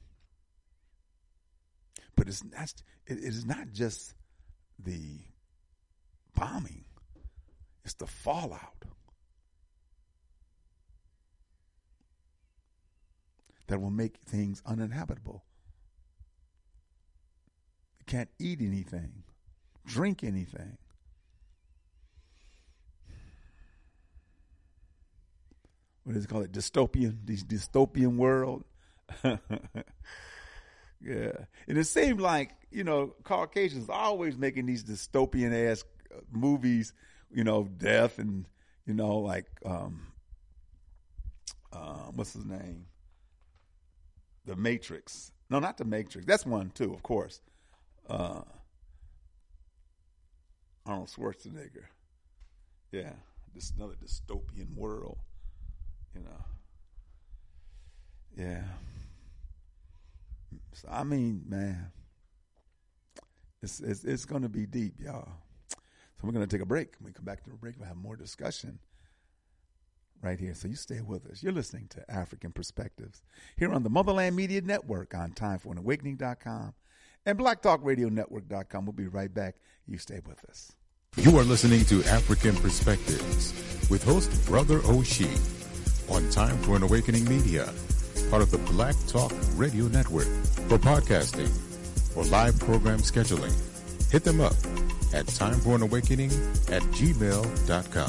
But it's not, it is not just the bombing. It's the fallout that will make things uninhabitable. You can't eat anything, drink anything. What is it called? Dystopian, this dystopian world. Yeah. And it seemed like, you know, Caucasians are always making these dystopian ass movies, you know, death and, you know, like, um, uh, what's his name? The Matrix. No, not The Matrix. That's one too, of course. Uh, Arnold Schwarzenegger. Yeah. This another dystopian world, you know. Yeah. So, I mean, man, it's it's, it's going to be deep, y'all. So we're going to take a break. When we come back to the break, we'll have more discussion right here. So you stay with us. You're listening to African Perspectives here on the Motherland Media Network on time for an awakening dot com and black talk radio network dot com. We'll be right back. You stay with us. You are listening to African Perspectives with host Brother Oshie on Time for an Awakening Media, part of the Black Talk Radio Network. For podcasting or live program scheduling, hit them up at time for an awakening at gmail dot com.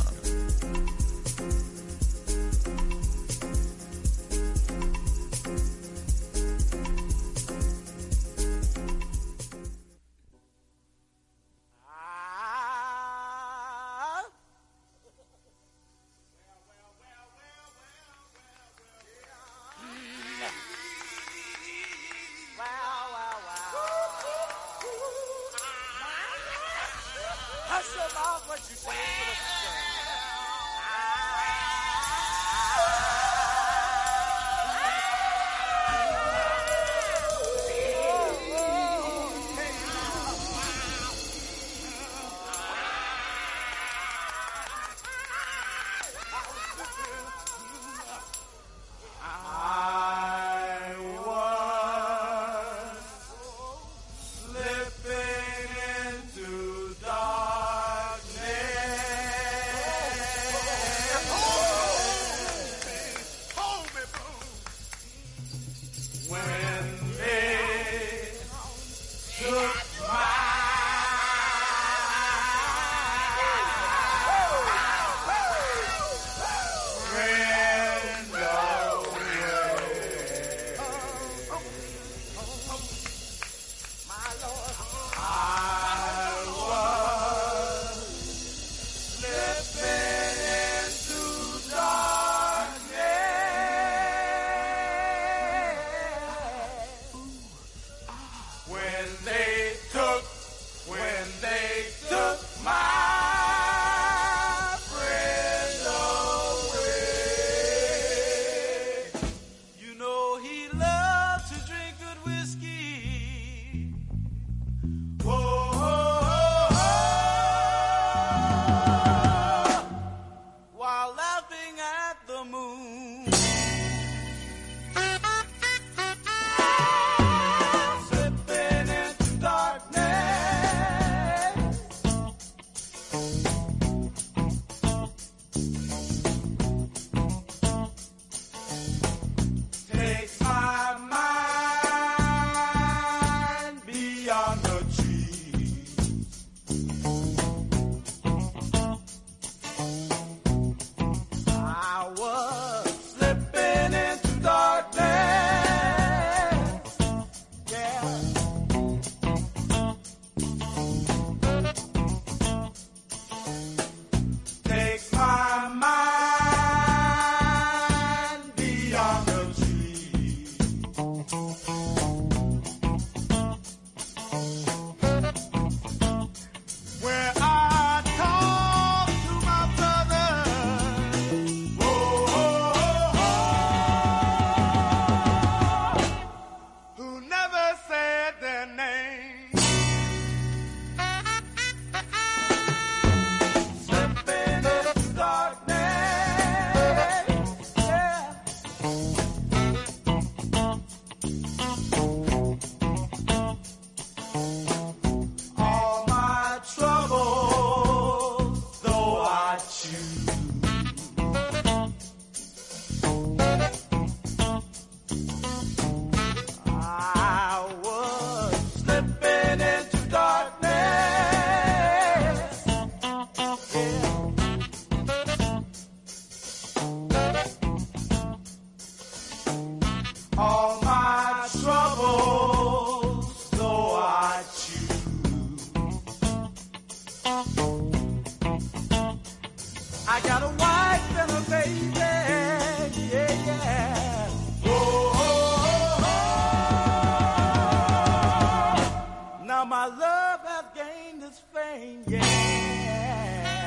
Now my love has gained its fame, yeah.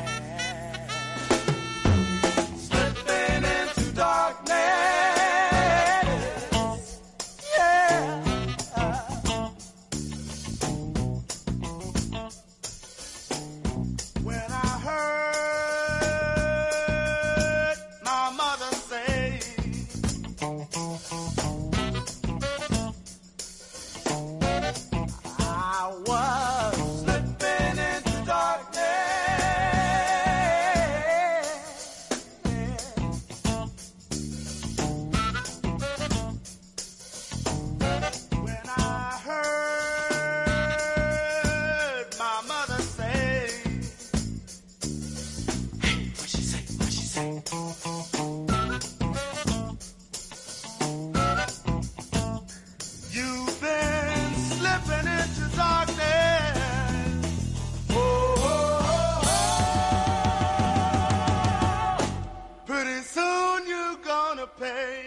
Slipping into darkness, yeah. When I heard my mother say, I was slipping into darkness. When I heard my mother say, hey, what she say, what she say? You've been slipping into darkness. Oh, oh, oh, oh. Pretty soon you're gonna pay.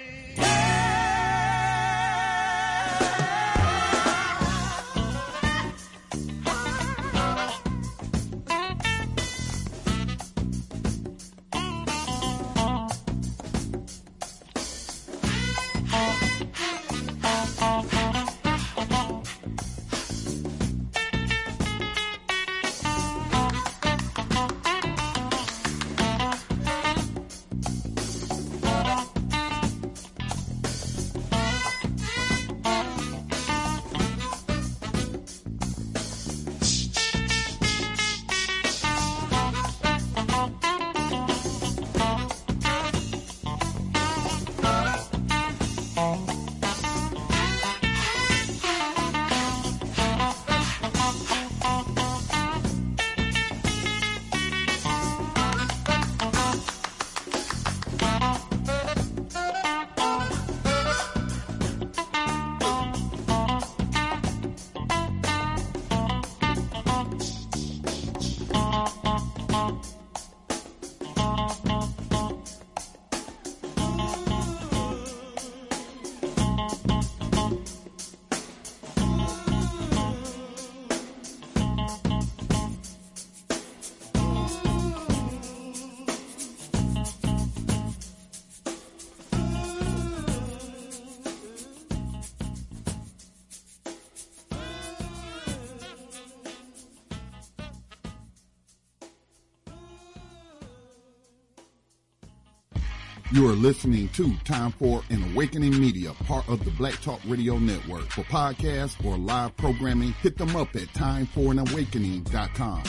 You are listening to Time for an Awakening Media, part of the Black Talk Radio Network. For podcasts or live programming, hit them up at time for an awakening dot com.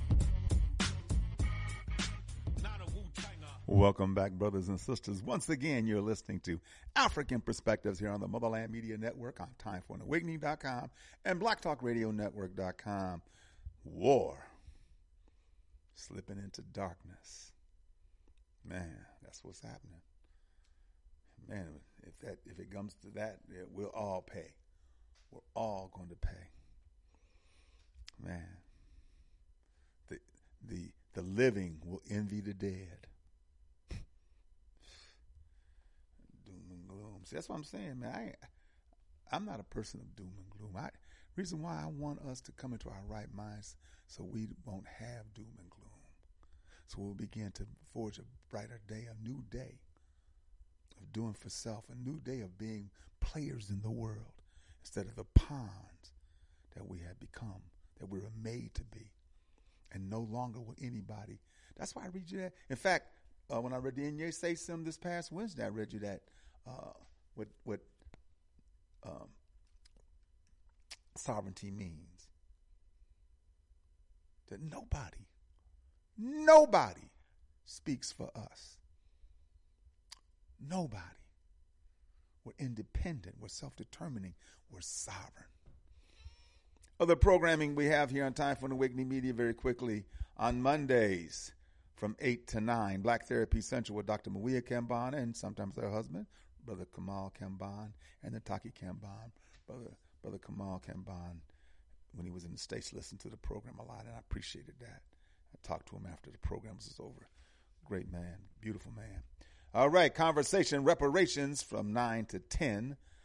Welcome back, brothers and sisters. Once again, you're listening to African Perspectives here on the Motherland Media Network on time for an awakening dot com and black talk radio network dot com. War. Slipping into darkness. Man, that's what's happening. Man, if that if it comes to that, we'll all pay. We're all going to pay. Man, the the the living will envy the dead. Doom and gloom. See, that's what I'm saying, man. I ain't, I'm not a person of doom and gloom. I reason why I want us to come into our right minds so we won't have doom and gloom. So we'll begin to forge a brighter day, a new day of doing for self, a new day of being players in the world instead of the pawns that we have become, that we were made to be. And no longer will anybody. That's why I read you that. In fact, uh, when I read the Inye Say Sim this past Wednesday, I read you that uh, what what um, sovereignty means. That nobody, nobody speaks for us. Nobody. We're independent. We're self-determining. We're sovereign. Other programming we have here on Time for an Awakening Media very quickly. On Mondays from eight to nine, Black Therapy Central with Doctor Mawia Kambana and sometimes her husband, Brother Kamal Kamban, and the Taki Kamban. Brother, Brother Kamal Kamban, when he was in the States, listened to the program a lot, and I appreciated that. I talked to him after the program was over. Great man, beautiful man. All right, conversation reparations from nine to ten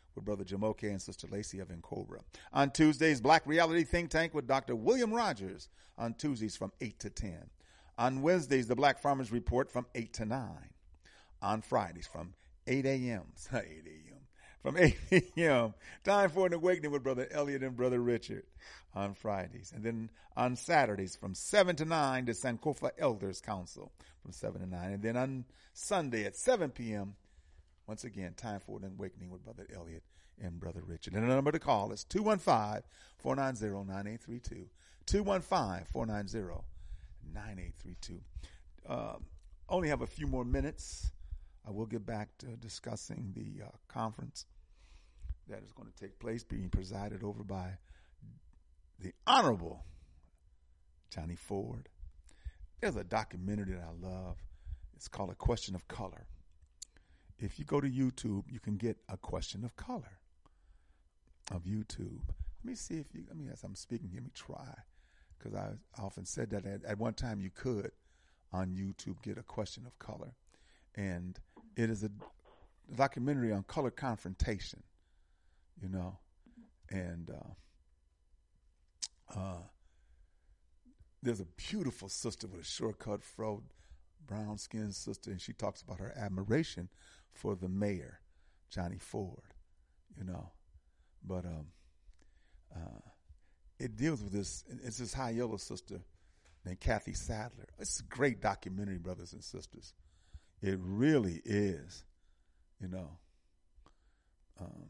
with Brother Jamoke and Sister Lacey of Encobra. On Tuesdays, Black Reality Think Tank with Doctor William Rogers on Tuesdays from eight to ten. On Wednesdays, the Black Farmers Report from eight to nine. On Fridays from eight a.m. eight a.m. From eight a.m. Time for an Awakening with Brother Elliot and Brother Richard on Fridays. And then on Saturdays from seven to nine, the Sankofa Elders Council from seven to nine. And then on Sunday at seven p.m., once again, time for an Awakening with Brother Elliot and Brother Richard. And the number to call is two one five, four nine zero, nine eight three two. two one five, four nine zero, nine eight three two. Uh, only have a few more minutes. I will get back to discussing the uh, conference that is going to take place, being presided over by the Honorable Johnny Ford. There's a documentary that I love. It's called A Question of Color. If you go to YouTube, you can get A Question of Color of YouTube. Let me see if you, I mean, as I'm speaking, let me try, because I often said that at, at one time you could on YouTube get A Question of Color. And it is a documentary on color confrontation, you know, and uh, uh, there's a beautiful sister with a short-cut fro, brown-skinned sister, and she talks about her admiration for the mayor, Johnny Ford, you know, but um, uh, it deals with this. It's this high yellow sister named Kathy Sadler. It's a great documentary, brothers and sisters. It really is, you know. Um,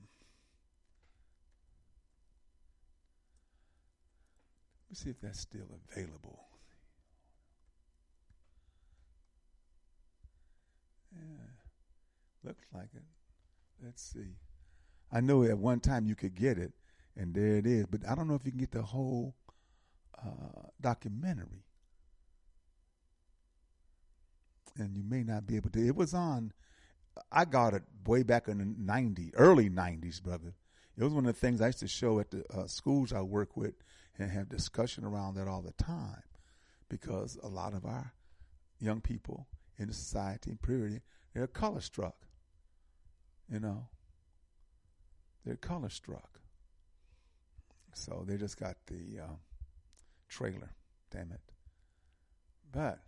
let me see if that's still available. Yeah, looks like it. Let's see. I know at one time you could get it, and there it is, but I don't know if you can get the whole uh, documentary. And you may not be able to. It was on, I got it way back in the nineties, early nineties, brother. It was one of the things I used to show at the uh, schools I work with and have discussion around that all the time, because a lot of our young people in the society, period, they're color struck. You know, they're color struck. So they just got the uh, trailer, damn it. But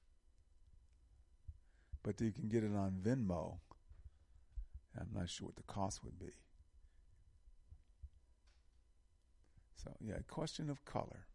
But you can get it on Venmo. I'm not sure what the cost would be. So, yeah, Question of Color.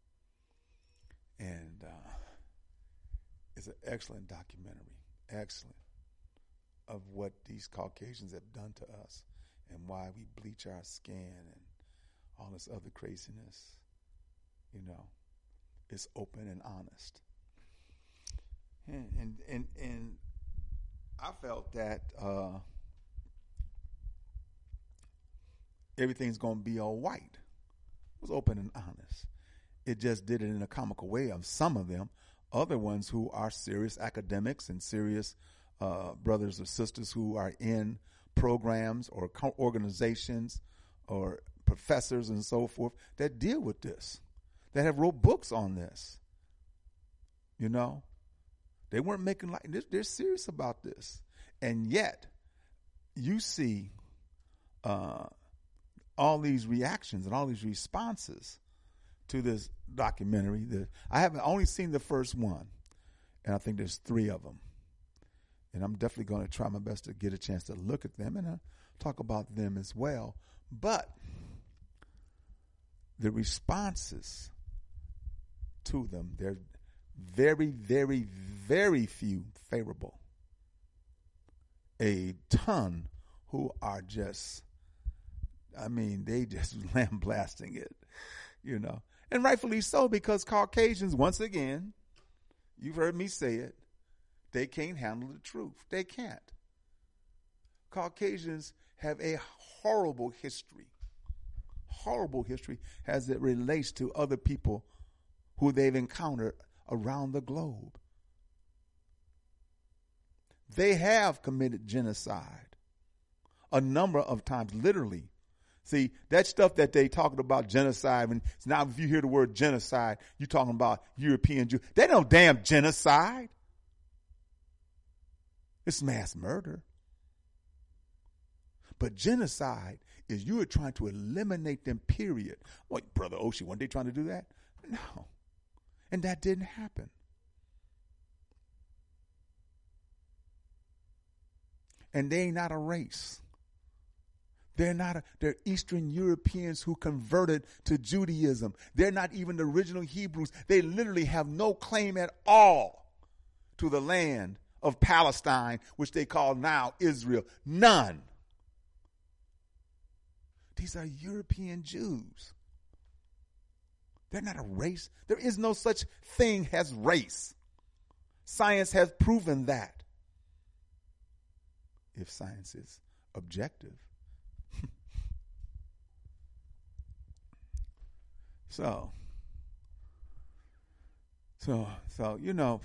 And uh, it's an excellent documentary, excellent, of what these Caucasians have done to us and why we bleach our skin and all this other craziness. You know, it's open and honest. And, and and and I felt that uh, everything's going to be all white. It was open and honest. It just did it in a comical way of some of them. Other ones who are serious academics and serious uh, brothers or sisters who are in programs or co- organizations or professors and so forth that deal with this, that have wrote books on this, you know. They weren't making like this. They're serious about this. And yet, you see uh, all these reactions and all these responses to this documentary. The, I haven't only seen the first one, and I think there's three of them. And I'm definitely going to try my best to get a chance to look at them and uh, talk about them as well. But the responses to them, they're very, very, very few favorable. A ton who are just, I mean, they just lambasting it, you know. And rightfully so, because Caucasians, once again, you've heard me say it, they can't handle the truth. They can't. Caucasians have a horrible history, horrible history as it relates to other people who they've encountered around the globe. They have committed genocide a number of times, literally. See, that stuff that they talking about genocide, and now if you hear the word genocide, you're talking about European Jews. They don't damn genocide. It's mass murder. But genocide is you are trying to eliminate them, period. Well, Brother Oshie, weren't they trying to do that? No. And that didn't happen. And they not a race. They're not, a, they're Eastern Europeans who converted to Judaism. They're not even the original Hebrews. They literally have no claim at all to the land of Palestine, which they call now Israel. None. These are European Jews. They're not a race. There is no such thing as race. Science has proven that. If science is objective. so, so, so, you know,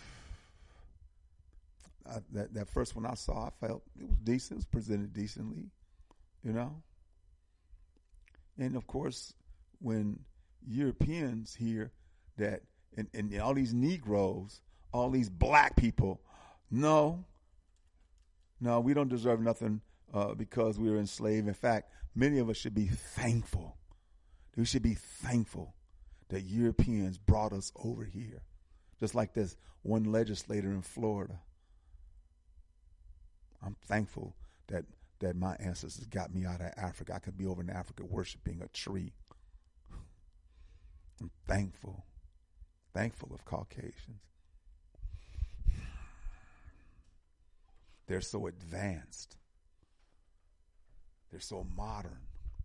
I, that, that first one I saw, I felt it was decent. It was presented decently, you know. And, of course, when Europeans hear that, and, and all these Negroes, all these black people, no, no, we don't deserve nothing uh, because we were enslaved. In fact, many of us should be thankful. We should be thankful that Europeans brought us over here. Just like this one legislator in Florida. I'm thankful that, that my ancestors got me out of Africa. I could be over in Africa worshiping a tree. I'm thankful. Thankful of Caucasians. They're so advanced. They're so modern.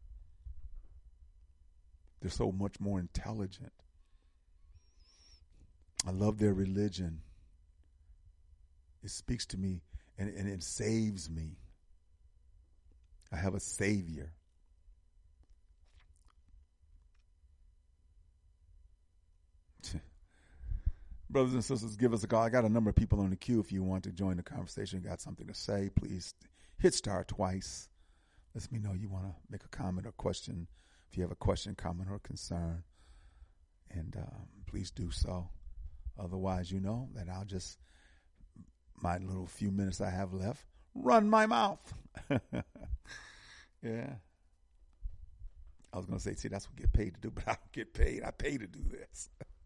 They're so much more intelligent. I love their religion. It speaks to me and, and it saves me. I have a savior. Brothers and sisters, give us a call. I got a number of people on the queue. If you want to join the conversation, got something to say, please hit star twice. Let me know you want to make a comment or question. If you have a question, comment, or concern, and um, please do so. Otherwise, you know that I'll just, my little few minutes I have left, run my mouth. Yeah. I was going to say, see, that's what I get paid to do, but I don't get paid. I pay to do this.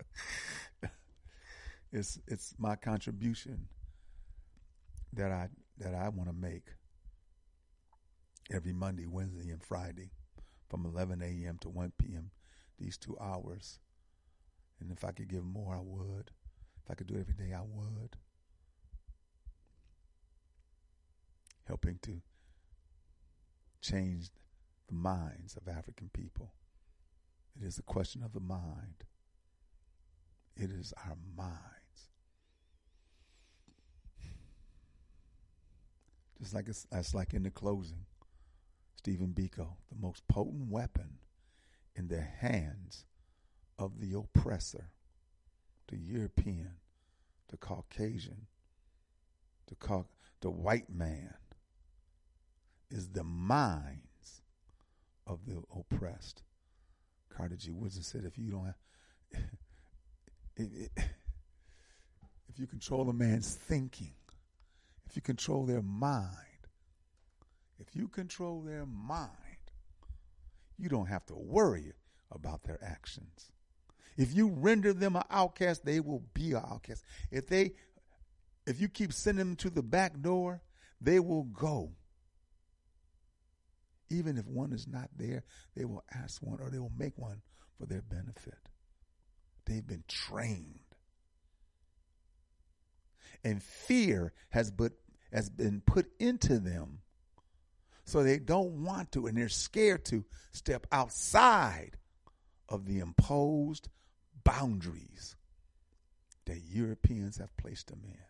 It's it's my contribution that I that I want to make every Monday, Wednesday, and Friday from eleven a.m. to one p.m. These two hours. And if I could give more, I would. If I could do it every day, I would. Helping to change the minds of African people. It is a question of the mind. It is our minds. Just like it's, that's like in the closing, Stephen Biko, the most potent weapon in the hands of the oppressor, the European, the Caucasian, the, Cau- the white man, is the minds of the oppressed. Carter G. Woodson said, if you don't have, it, it, if you control a man's thinking, if you control their mind, if you control their mind, you don't have to worry about their actions. If you render them an outcast, they will be an outcast. If they, if you keep sending them to the back door, they will go. Even if one is not there, they will ask one or they will make one for their benefit. They've been trained. And fear has, but, has been put into them so they don't want to and they're scared to step outside of the imposed boundaries that Europeans have placed them in.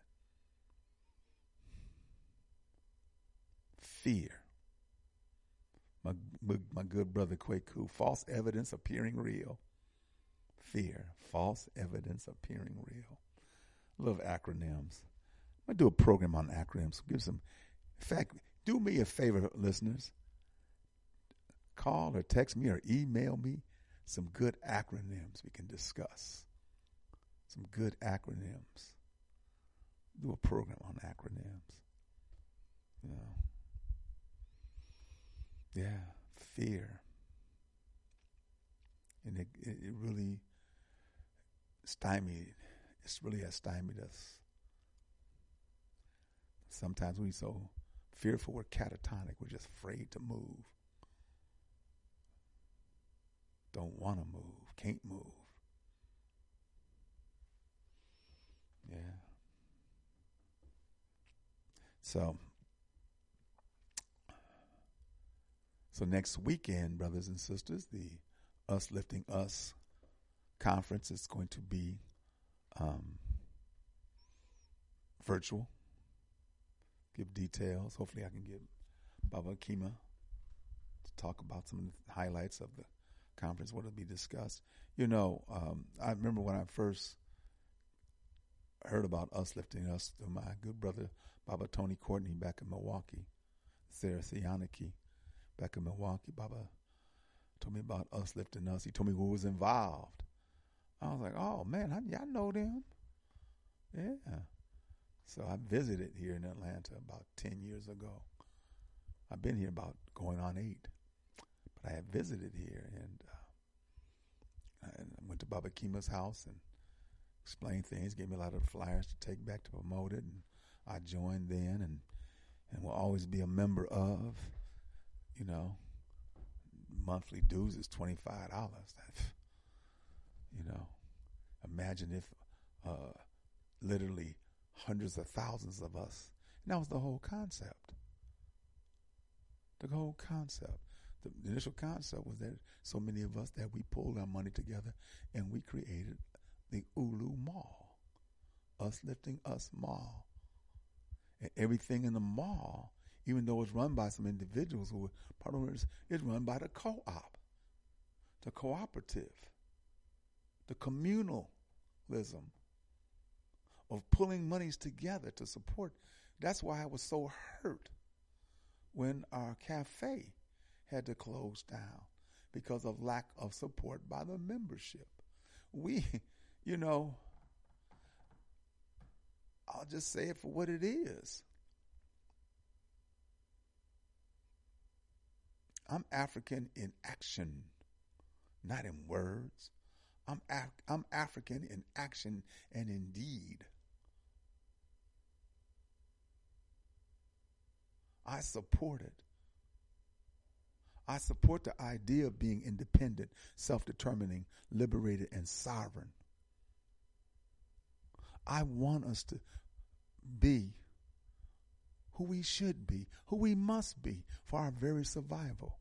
Fear. My, my good brother Kwaku, false evidence appearing real. Fear, false evidence appearing real. I love acronyms. I'm going to do a program on acronyms. Give some, in fact, do me a favor, listeners. Call or text me or email me some good acronyms we can discuss. Some good acronyms. Do a program on acronyms. You know. Yeah, fear. And it, it, it really stymied, it's really has stymied us. Sometimes we're so fearful, we're catatonic, we're just afraid to move. Don't want to move, can't move. Yeah. So, so next weekend, brothers and sisters, the Us Lifting Us conference is going to be um, virtual. Give details. Hopefully I can get Baba Kima to talk about some of the highlights of the conference, what will be discussed. You know, um, I remember when I first heard about Us Lifting Us through my good brother, Baba Tony Courtney, back in Milwaukee, Sarah Sianiki, back in Milwaukee. Baba told me about Us Lifting Us. He told me who was involved. I was like, oh, man, I, I know them. Yeah. So I visited here in Atlanta about ten years ago. I've been here about going on eight. But I had visited here, and uh, I went to Baba Kima's house and explained things, gave me a lot of flyers to take back to promote it, and I joined then and, and will always be a member of, you know, monthly dues is twenty-five dollars. You know, imagine if uh, literally hundreds of thousands of us, and that was the whole concept. The whole concept. The initial concept was that so many of us that we pulled our money together and we created the Ulu Mall, Us Lifting Us Mall. And everything in the mall, even though it's run by some individuals who were part of it, is run by the co-op, the cooperative, the communalism of pulling monies together to support. That's why I was so hurt when our cafe had to close down because of lack of support by the membership. We, you know, I'll just say it for what it is. I'm African in action, not in words. I'm Af- I'm African in action and in deed. I support it. I support the idea of being independent, self-determining, liberated, and sovereign. I want us to be who we should be, who we must be for our very survival.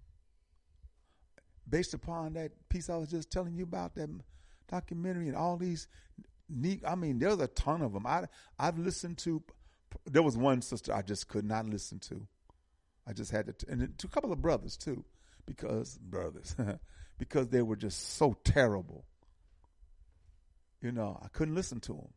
Based upon that piece I was just telling you about, that documentary and all these neat, I mean, there's a ton of them. I, I've listened to, there was one sister I just could not listen to. I just had to, and to a couple of brothers too, because, brothers, because they were just so terrible. You know, I couldn't listen to them.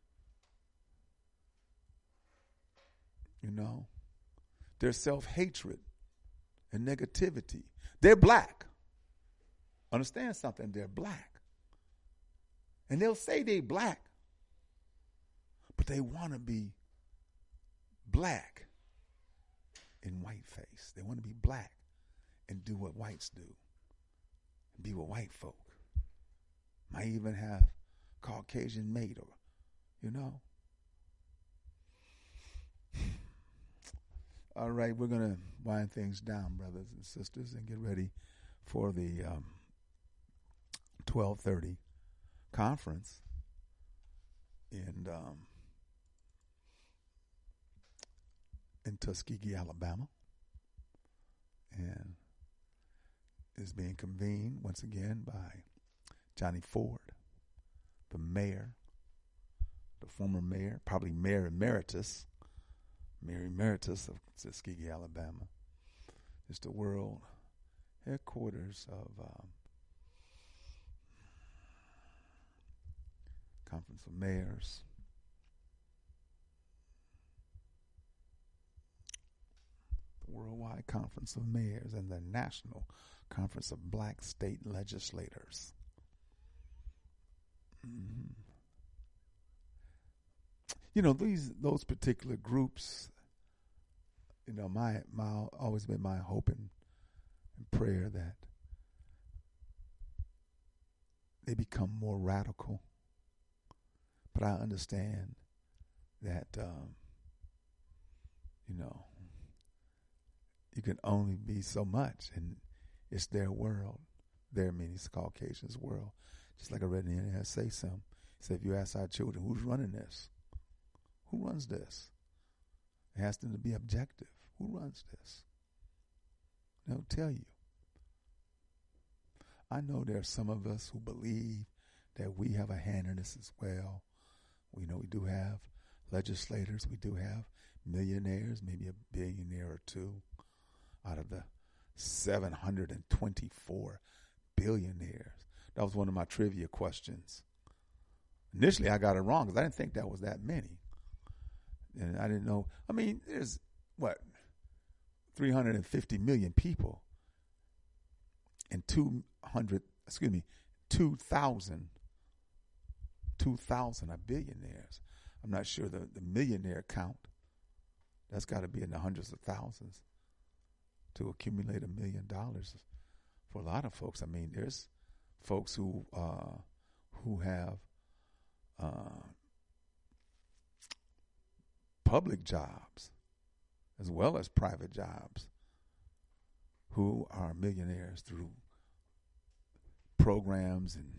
You know, their self-hatred and negativity. They're black. Understand something, they're black. And they'll say they're black, but they want to be black in white face. They want to be black and do what whites do. And be with white folk. Might even have Caucasian mate, or, you know. All right, we're going to wind things down, brothers and sisters, and get ready for the um, twelve thirty conference in um, in Tuskegee, Alabama, and is being convened once again by Johnny Ford, the mayor, the former mayor, probably mayor emeritus, mayor emeritus of Tuskegee, Alabama. It's the world headquarters of um, Conference of Mayors. The Worldwide Conference of Mayors and the National Conference of Black State Legislators. Mm-hmm. You know, these those particular groups, you know, my my always been my hope and and prayer that they become more radical. But I understand that, um, you know, you can only be so much, and it's their world, their many Caucasians' world. Just like I read in the internet, say some. Say if you ask our children, who's running this? Who runs this? It has them to be objective. Who runs this? They'll tell you. I know there are some of us who believe that we have a hand in this as well. We know we do have legislators. We do have millionaires, maybe a billionaire or two out of the seven hundred twenty-four billionaires. That was one of my trivia questions. Initially, I got it wrong because I didn't think that was that many. And I didn't know. I mean, there's, what, three hundred fifty million people and two hundred, excuse me, two thousand, two thousand are billionaires. I'm not sure the, the millionaire count. That's got to be in the hundreds of thousands to accumulate a million dollars for a lot of folks. I mean, there's folks who uh, who have uh, public jobs as well as private jobs who are millionaires through programs and,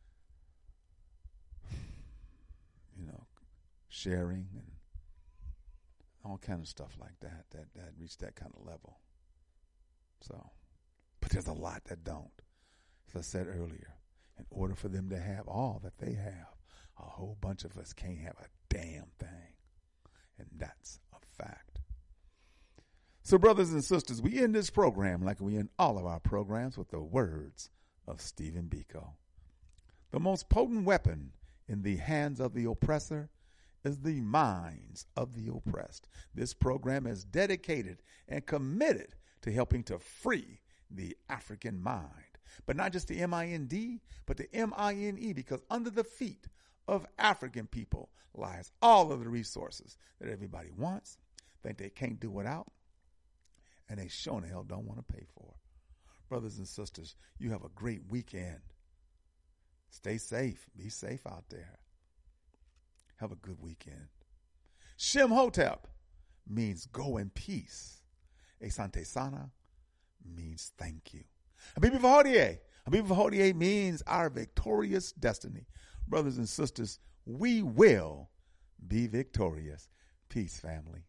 you know, sharing and all kind of stuff like that, that, that reach that kind of level. So, but there's a lot that don't. As I said earlier, in order for them to have all that they have, a whole bunch of us can't have a damn thing. And that's a fact. So, brothers and sisters, we end this program like we end all of our programs with the words of Stephen Biko. The most potent weapon in the hands of the oppressor is the minds of the oppressed. This program is dedicated and committed to helping to free the African mind. But not just the M I N D, but the M I N E, because under the feet of African people lies all of the resources that everybody wants, think they can't do without, and they sure in the hell don't want to pay for. Brothers and sisters, you have a great weekend. Stay safe. Be safe out there. Have a good weekend. Shem Hotep means go in peace. Asante Sana means thank you. Habibi Vahodie. Habibi Vahodie means our victorious destiny. Brothers and sisters, we will be victorious. Peace, family.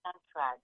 on track.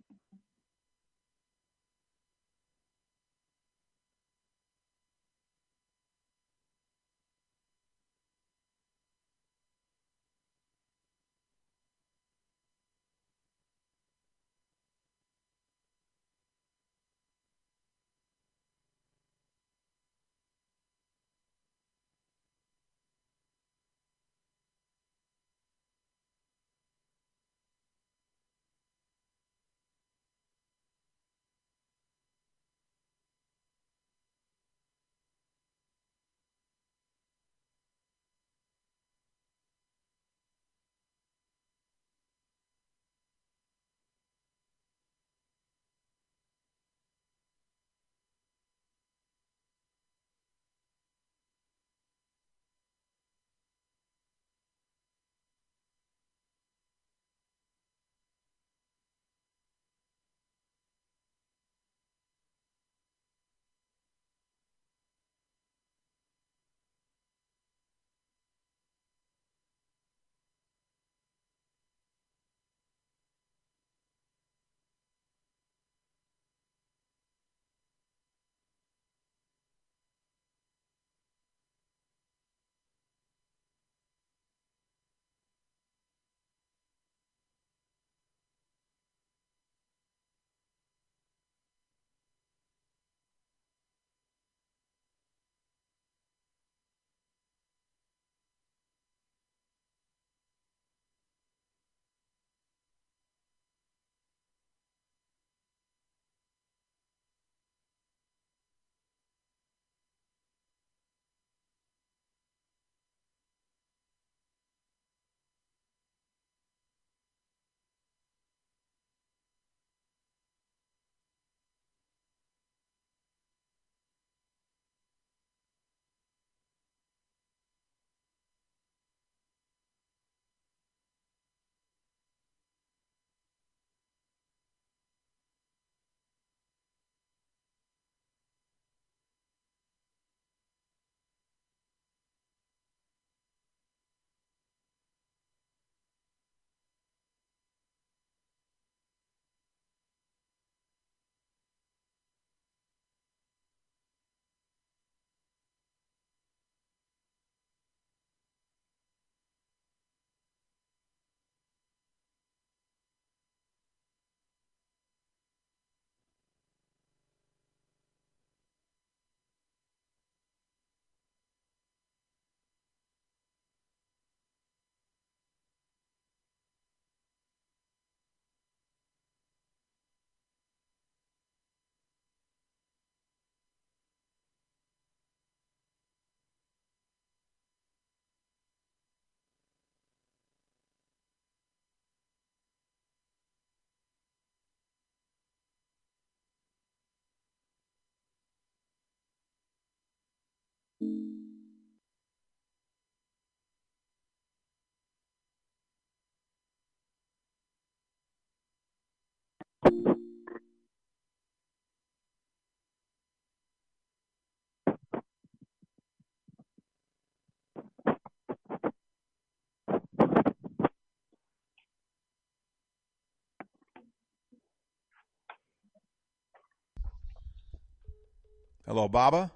Hello, Baba?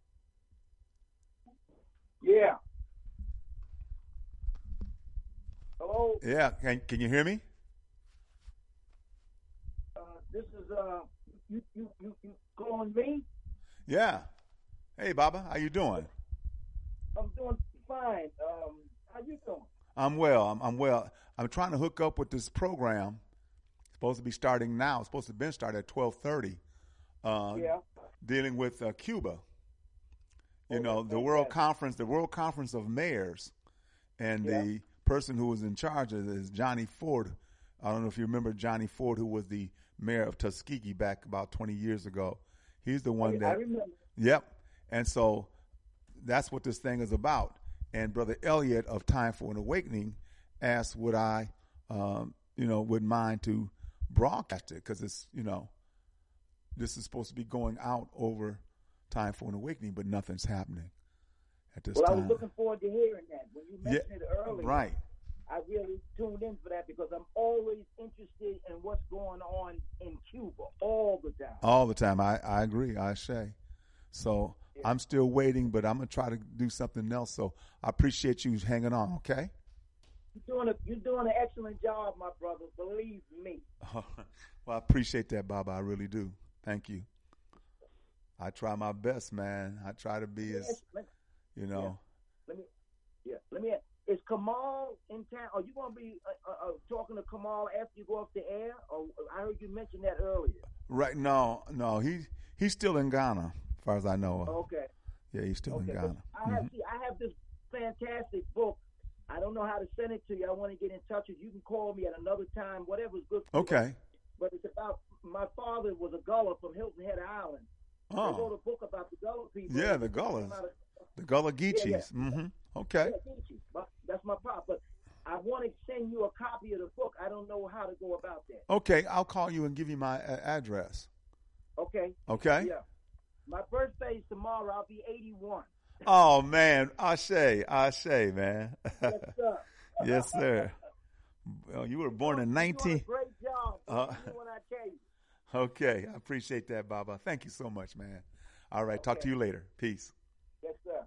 Yeah. Hello? Yeah, can, can you hear me? Uh, this is, uh, you, you, you, you calling me? Yeah. Hey, Baba, how you doing? I'm doing fine. Um, how you doing? I'm well. I'm, I'm well. I'm trying to hook up with this program. It's supposed to be starting now. It's supposed to have been started at twelve thirty. Uh, yeah. Dealing with uh, Cuba. You oh, know, the World Conference, the World Conference of Mayors, and yeah. the person who was in charge of it is Johnny Ford. I don't know if you remember Johnny Ford, who was the mayor of Tuskegee back about twenty years ago. He's the one I, that. I remember. Yep. And so that's what this thing is about. And Brother Elliott of Time for an Awakening asked, would I, um, you know, would mind to broadcast it, because it's, you know, this is supposed to be going out over Time for an Awakening, but nothing's happening at this well, time. Well, I was looking forward to hearing that when you mentioned yeah, it earlier. Right. I really tuned in for that because I'm always interested in what's going on in Cuba all the time. All the time. I, I agree, I say. So Yeah. I'm still waiting, but I'm going to try to do something else. So I appreciate you hanging on, okay? You're doing, a, you're doing an excellent job, my brother. Believe me. Well, I appreciate that, Baba. I really do. Thank you. I try my best, man. I try to be as, you know. Yeah. Let me, yeah. Let me. Is Kamal in town? Are you going to be uh, uh, talking to Kamal after you go off the air? Or I heard you mention that earlier. Right? No, no. He he's still in Ghana, as far as I know. Okay. Yeah, he's still okay. in Ghana. I have Mm-hmm. see, I have this fantastic book. I don't know how to send it to you. I want to get in touch with you. You can call me at another time, whatever's good for Okay. you. But it's about my father was a Gullah from Hilton Head Island. Oh. They wrote a book about the Gullah people. Yeah, the Gullahs. The Gullah Geechees. Yeah, yeah. Mm-hmm. Okay. Yeah, Geechee. But that's my pop. But I want to send you a copy of the book. I don't know how to go about that. Okay, I'll call you and give you my uh, address. Okay. Okay? Yeah. My birthday is tomorrow. I'll be eighty-one. Oh, man. Ashe, Ashe, man. Yes, sir. Yes, sir. Well, you were born in You're doing nineteen. a great job. Uh, When I tell you. Okay, I appreciate that, Baba. Thank you so much, man. All right, talk to you later. Peace. Yes, sir.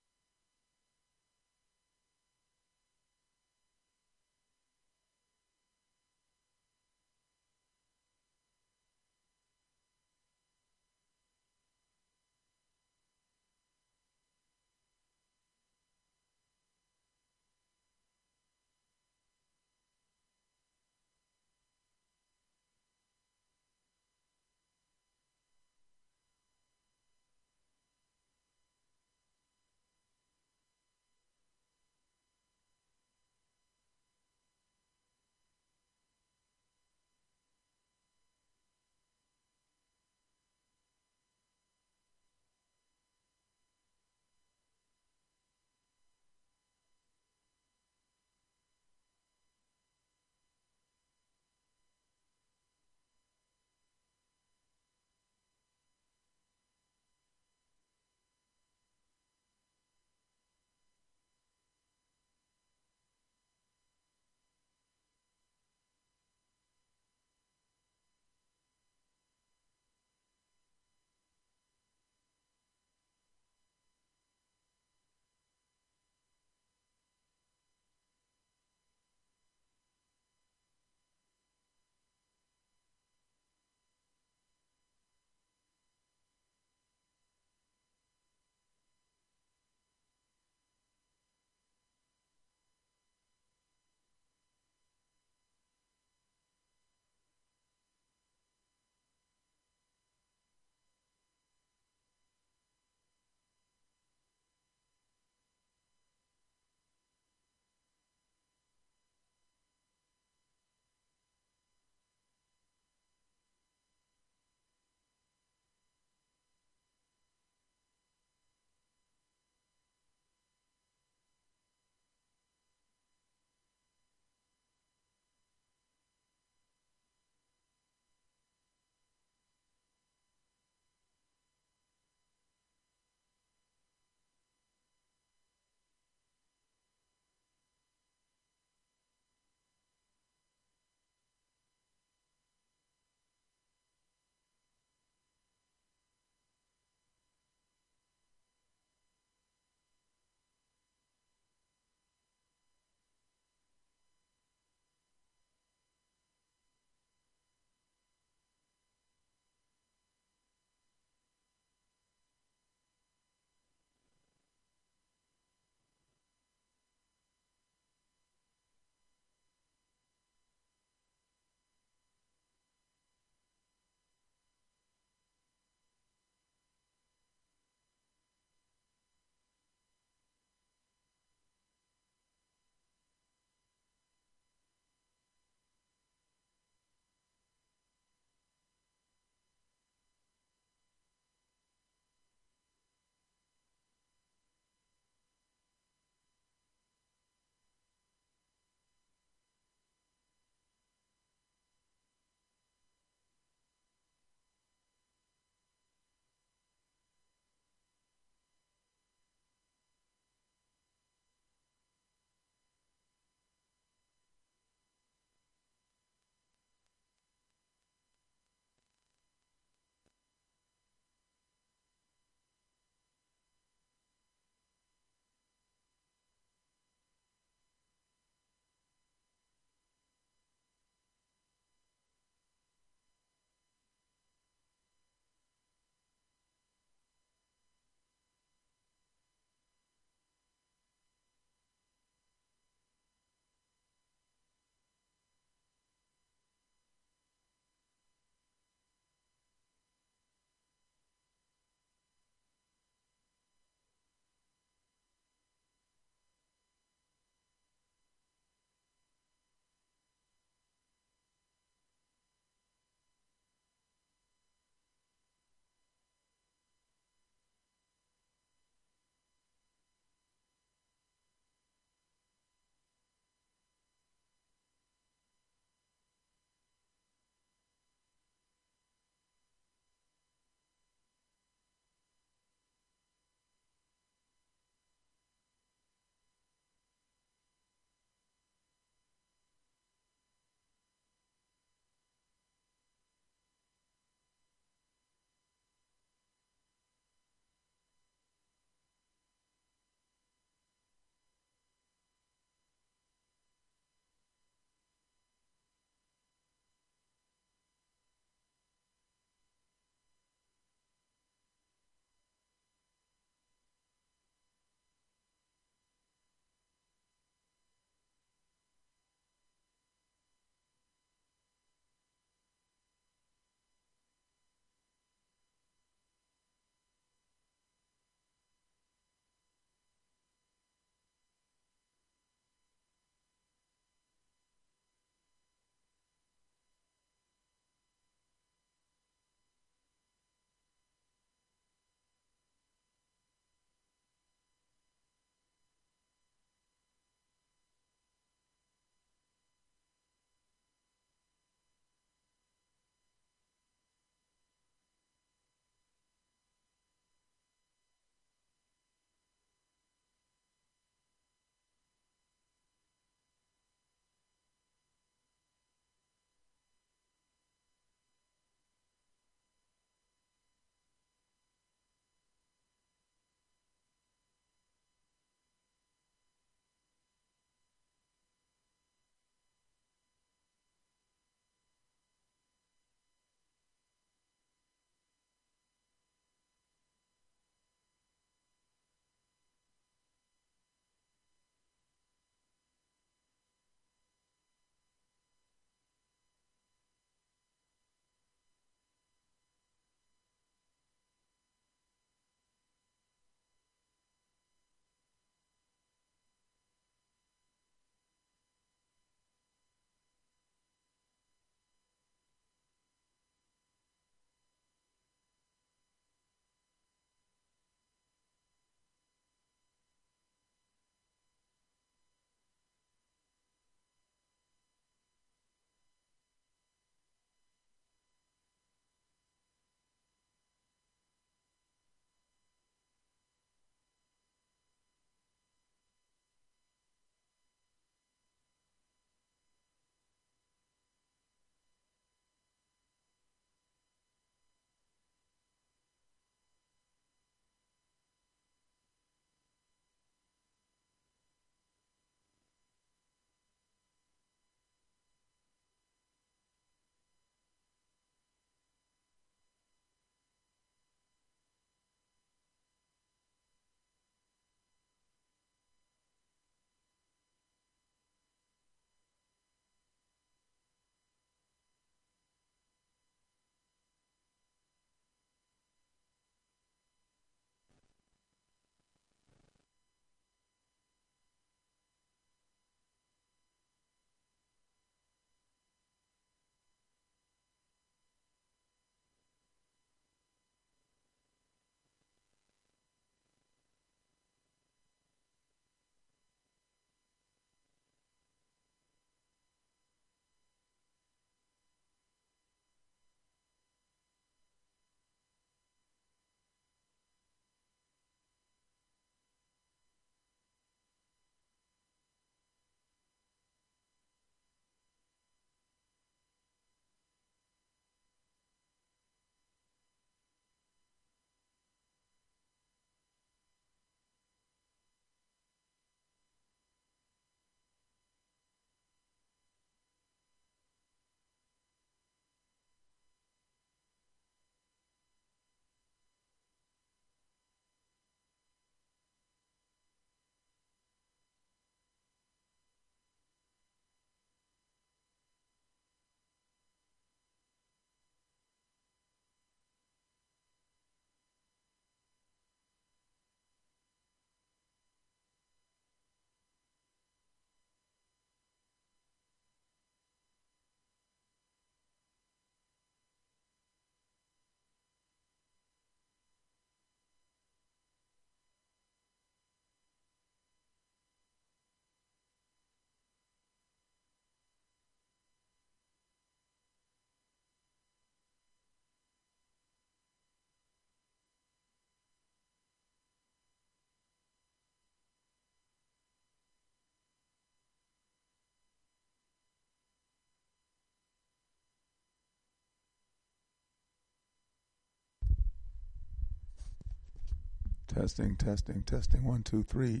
Testing, testing, testing. One, two, three.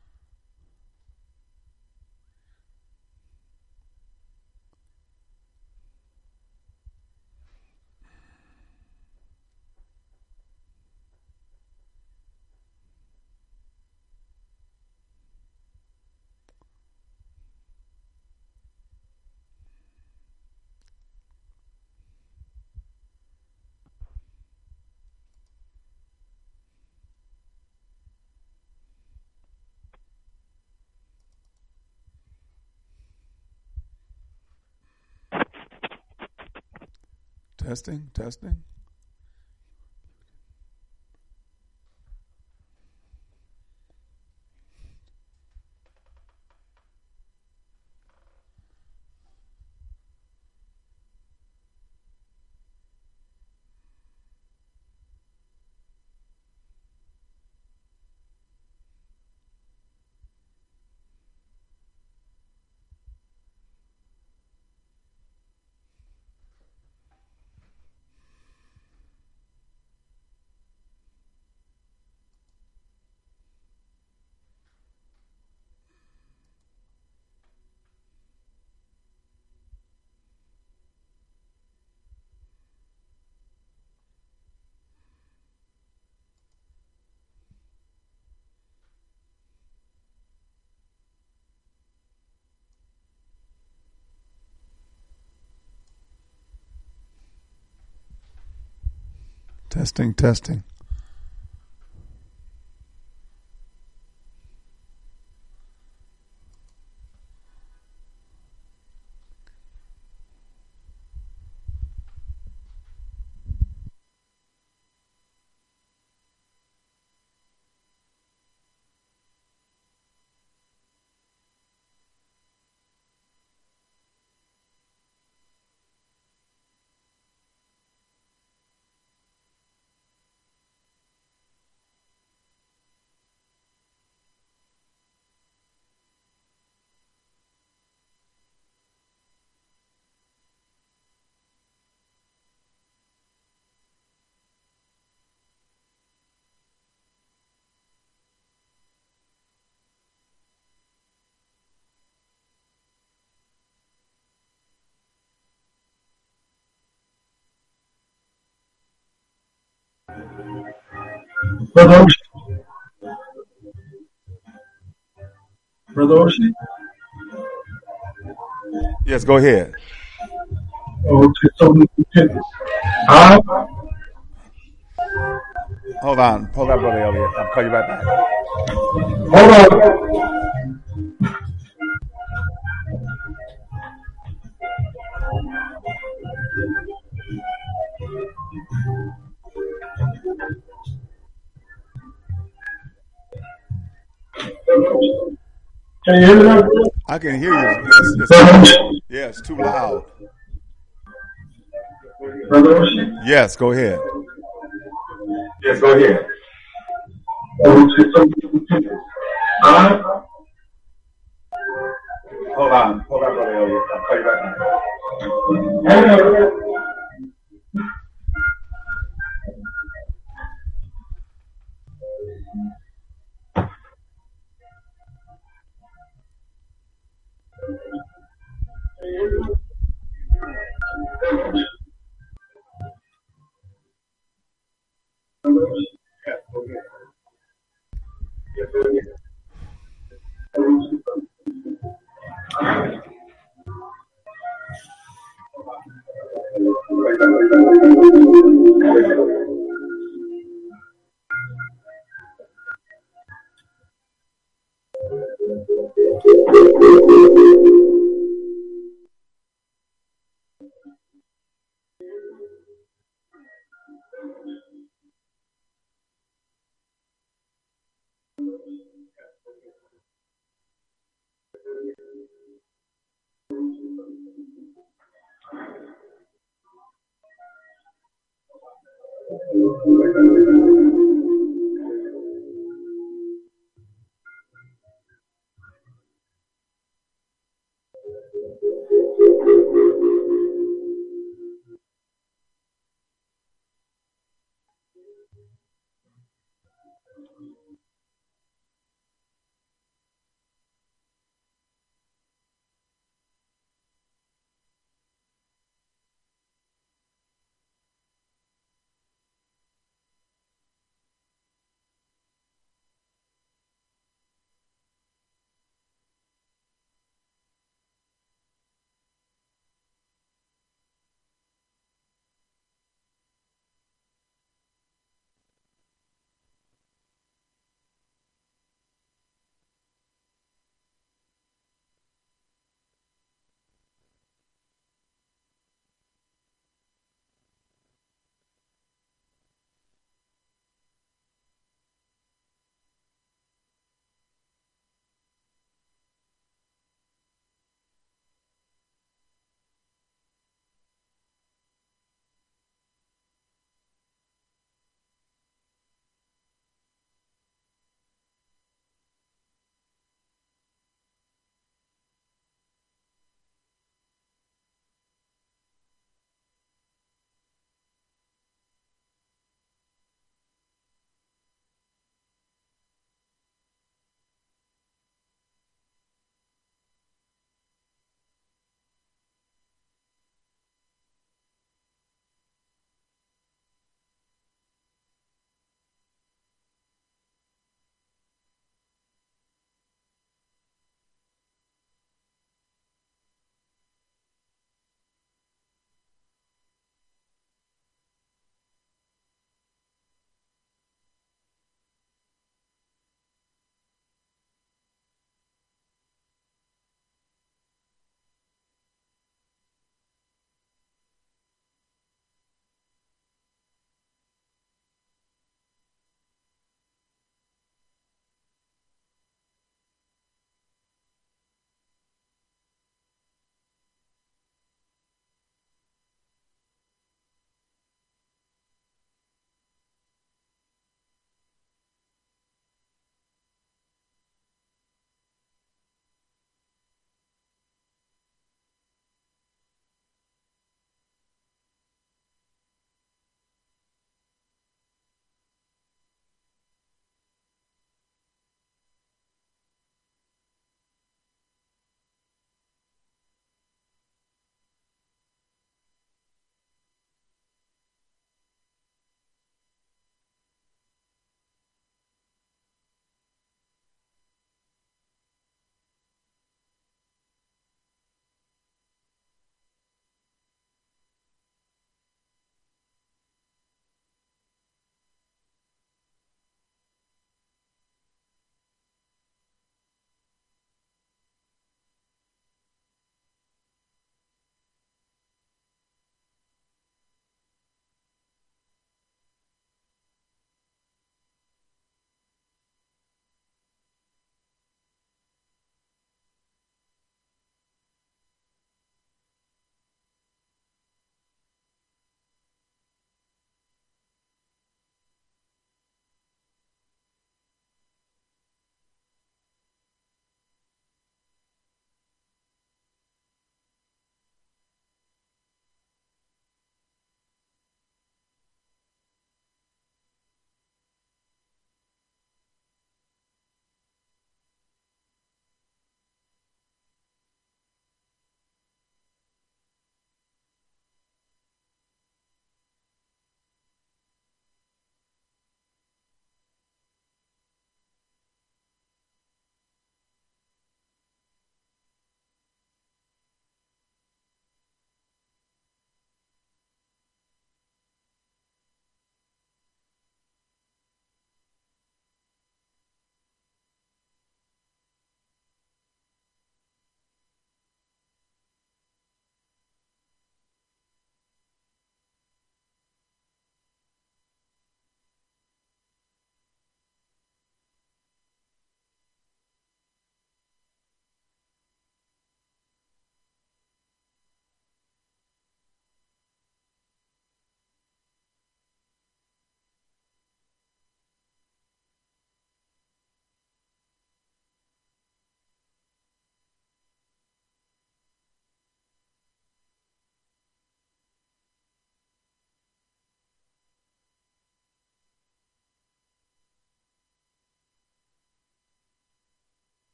Testing, testing. Testing, testing. Brother Ocean. Brother Ocean. Yes, go ahead. Okay, so I, Hold on. Hold on, Brother Elliot. I'll call you right back. hold on. Can you hear me now? I can hear you. It's, it's, yeah, it's too loud. Brother Ocean. Yes, go ahead. Yes, go ahead. Okay, so I, Hold on. Hold on, Brother Elliot. I'll call you right back. hold on.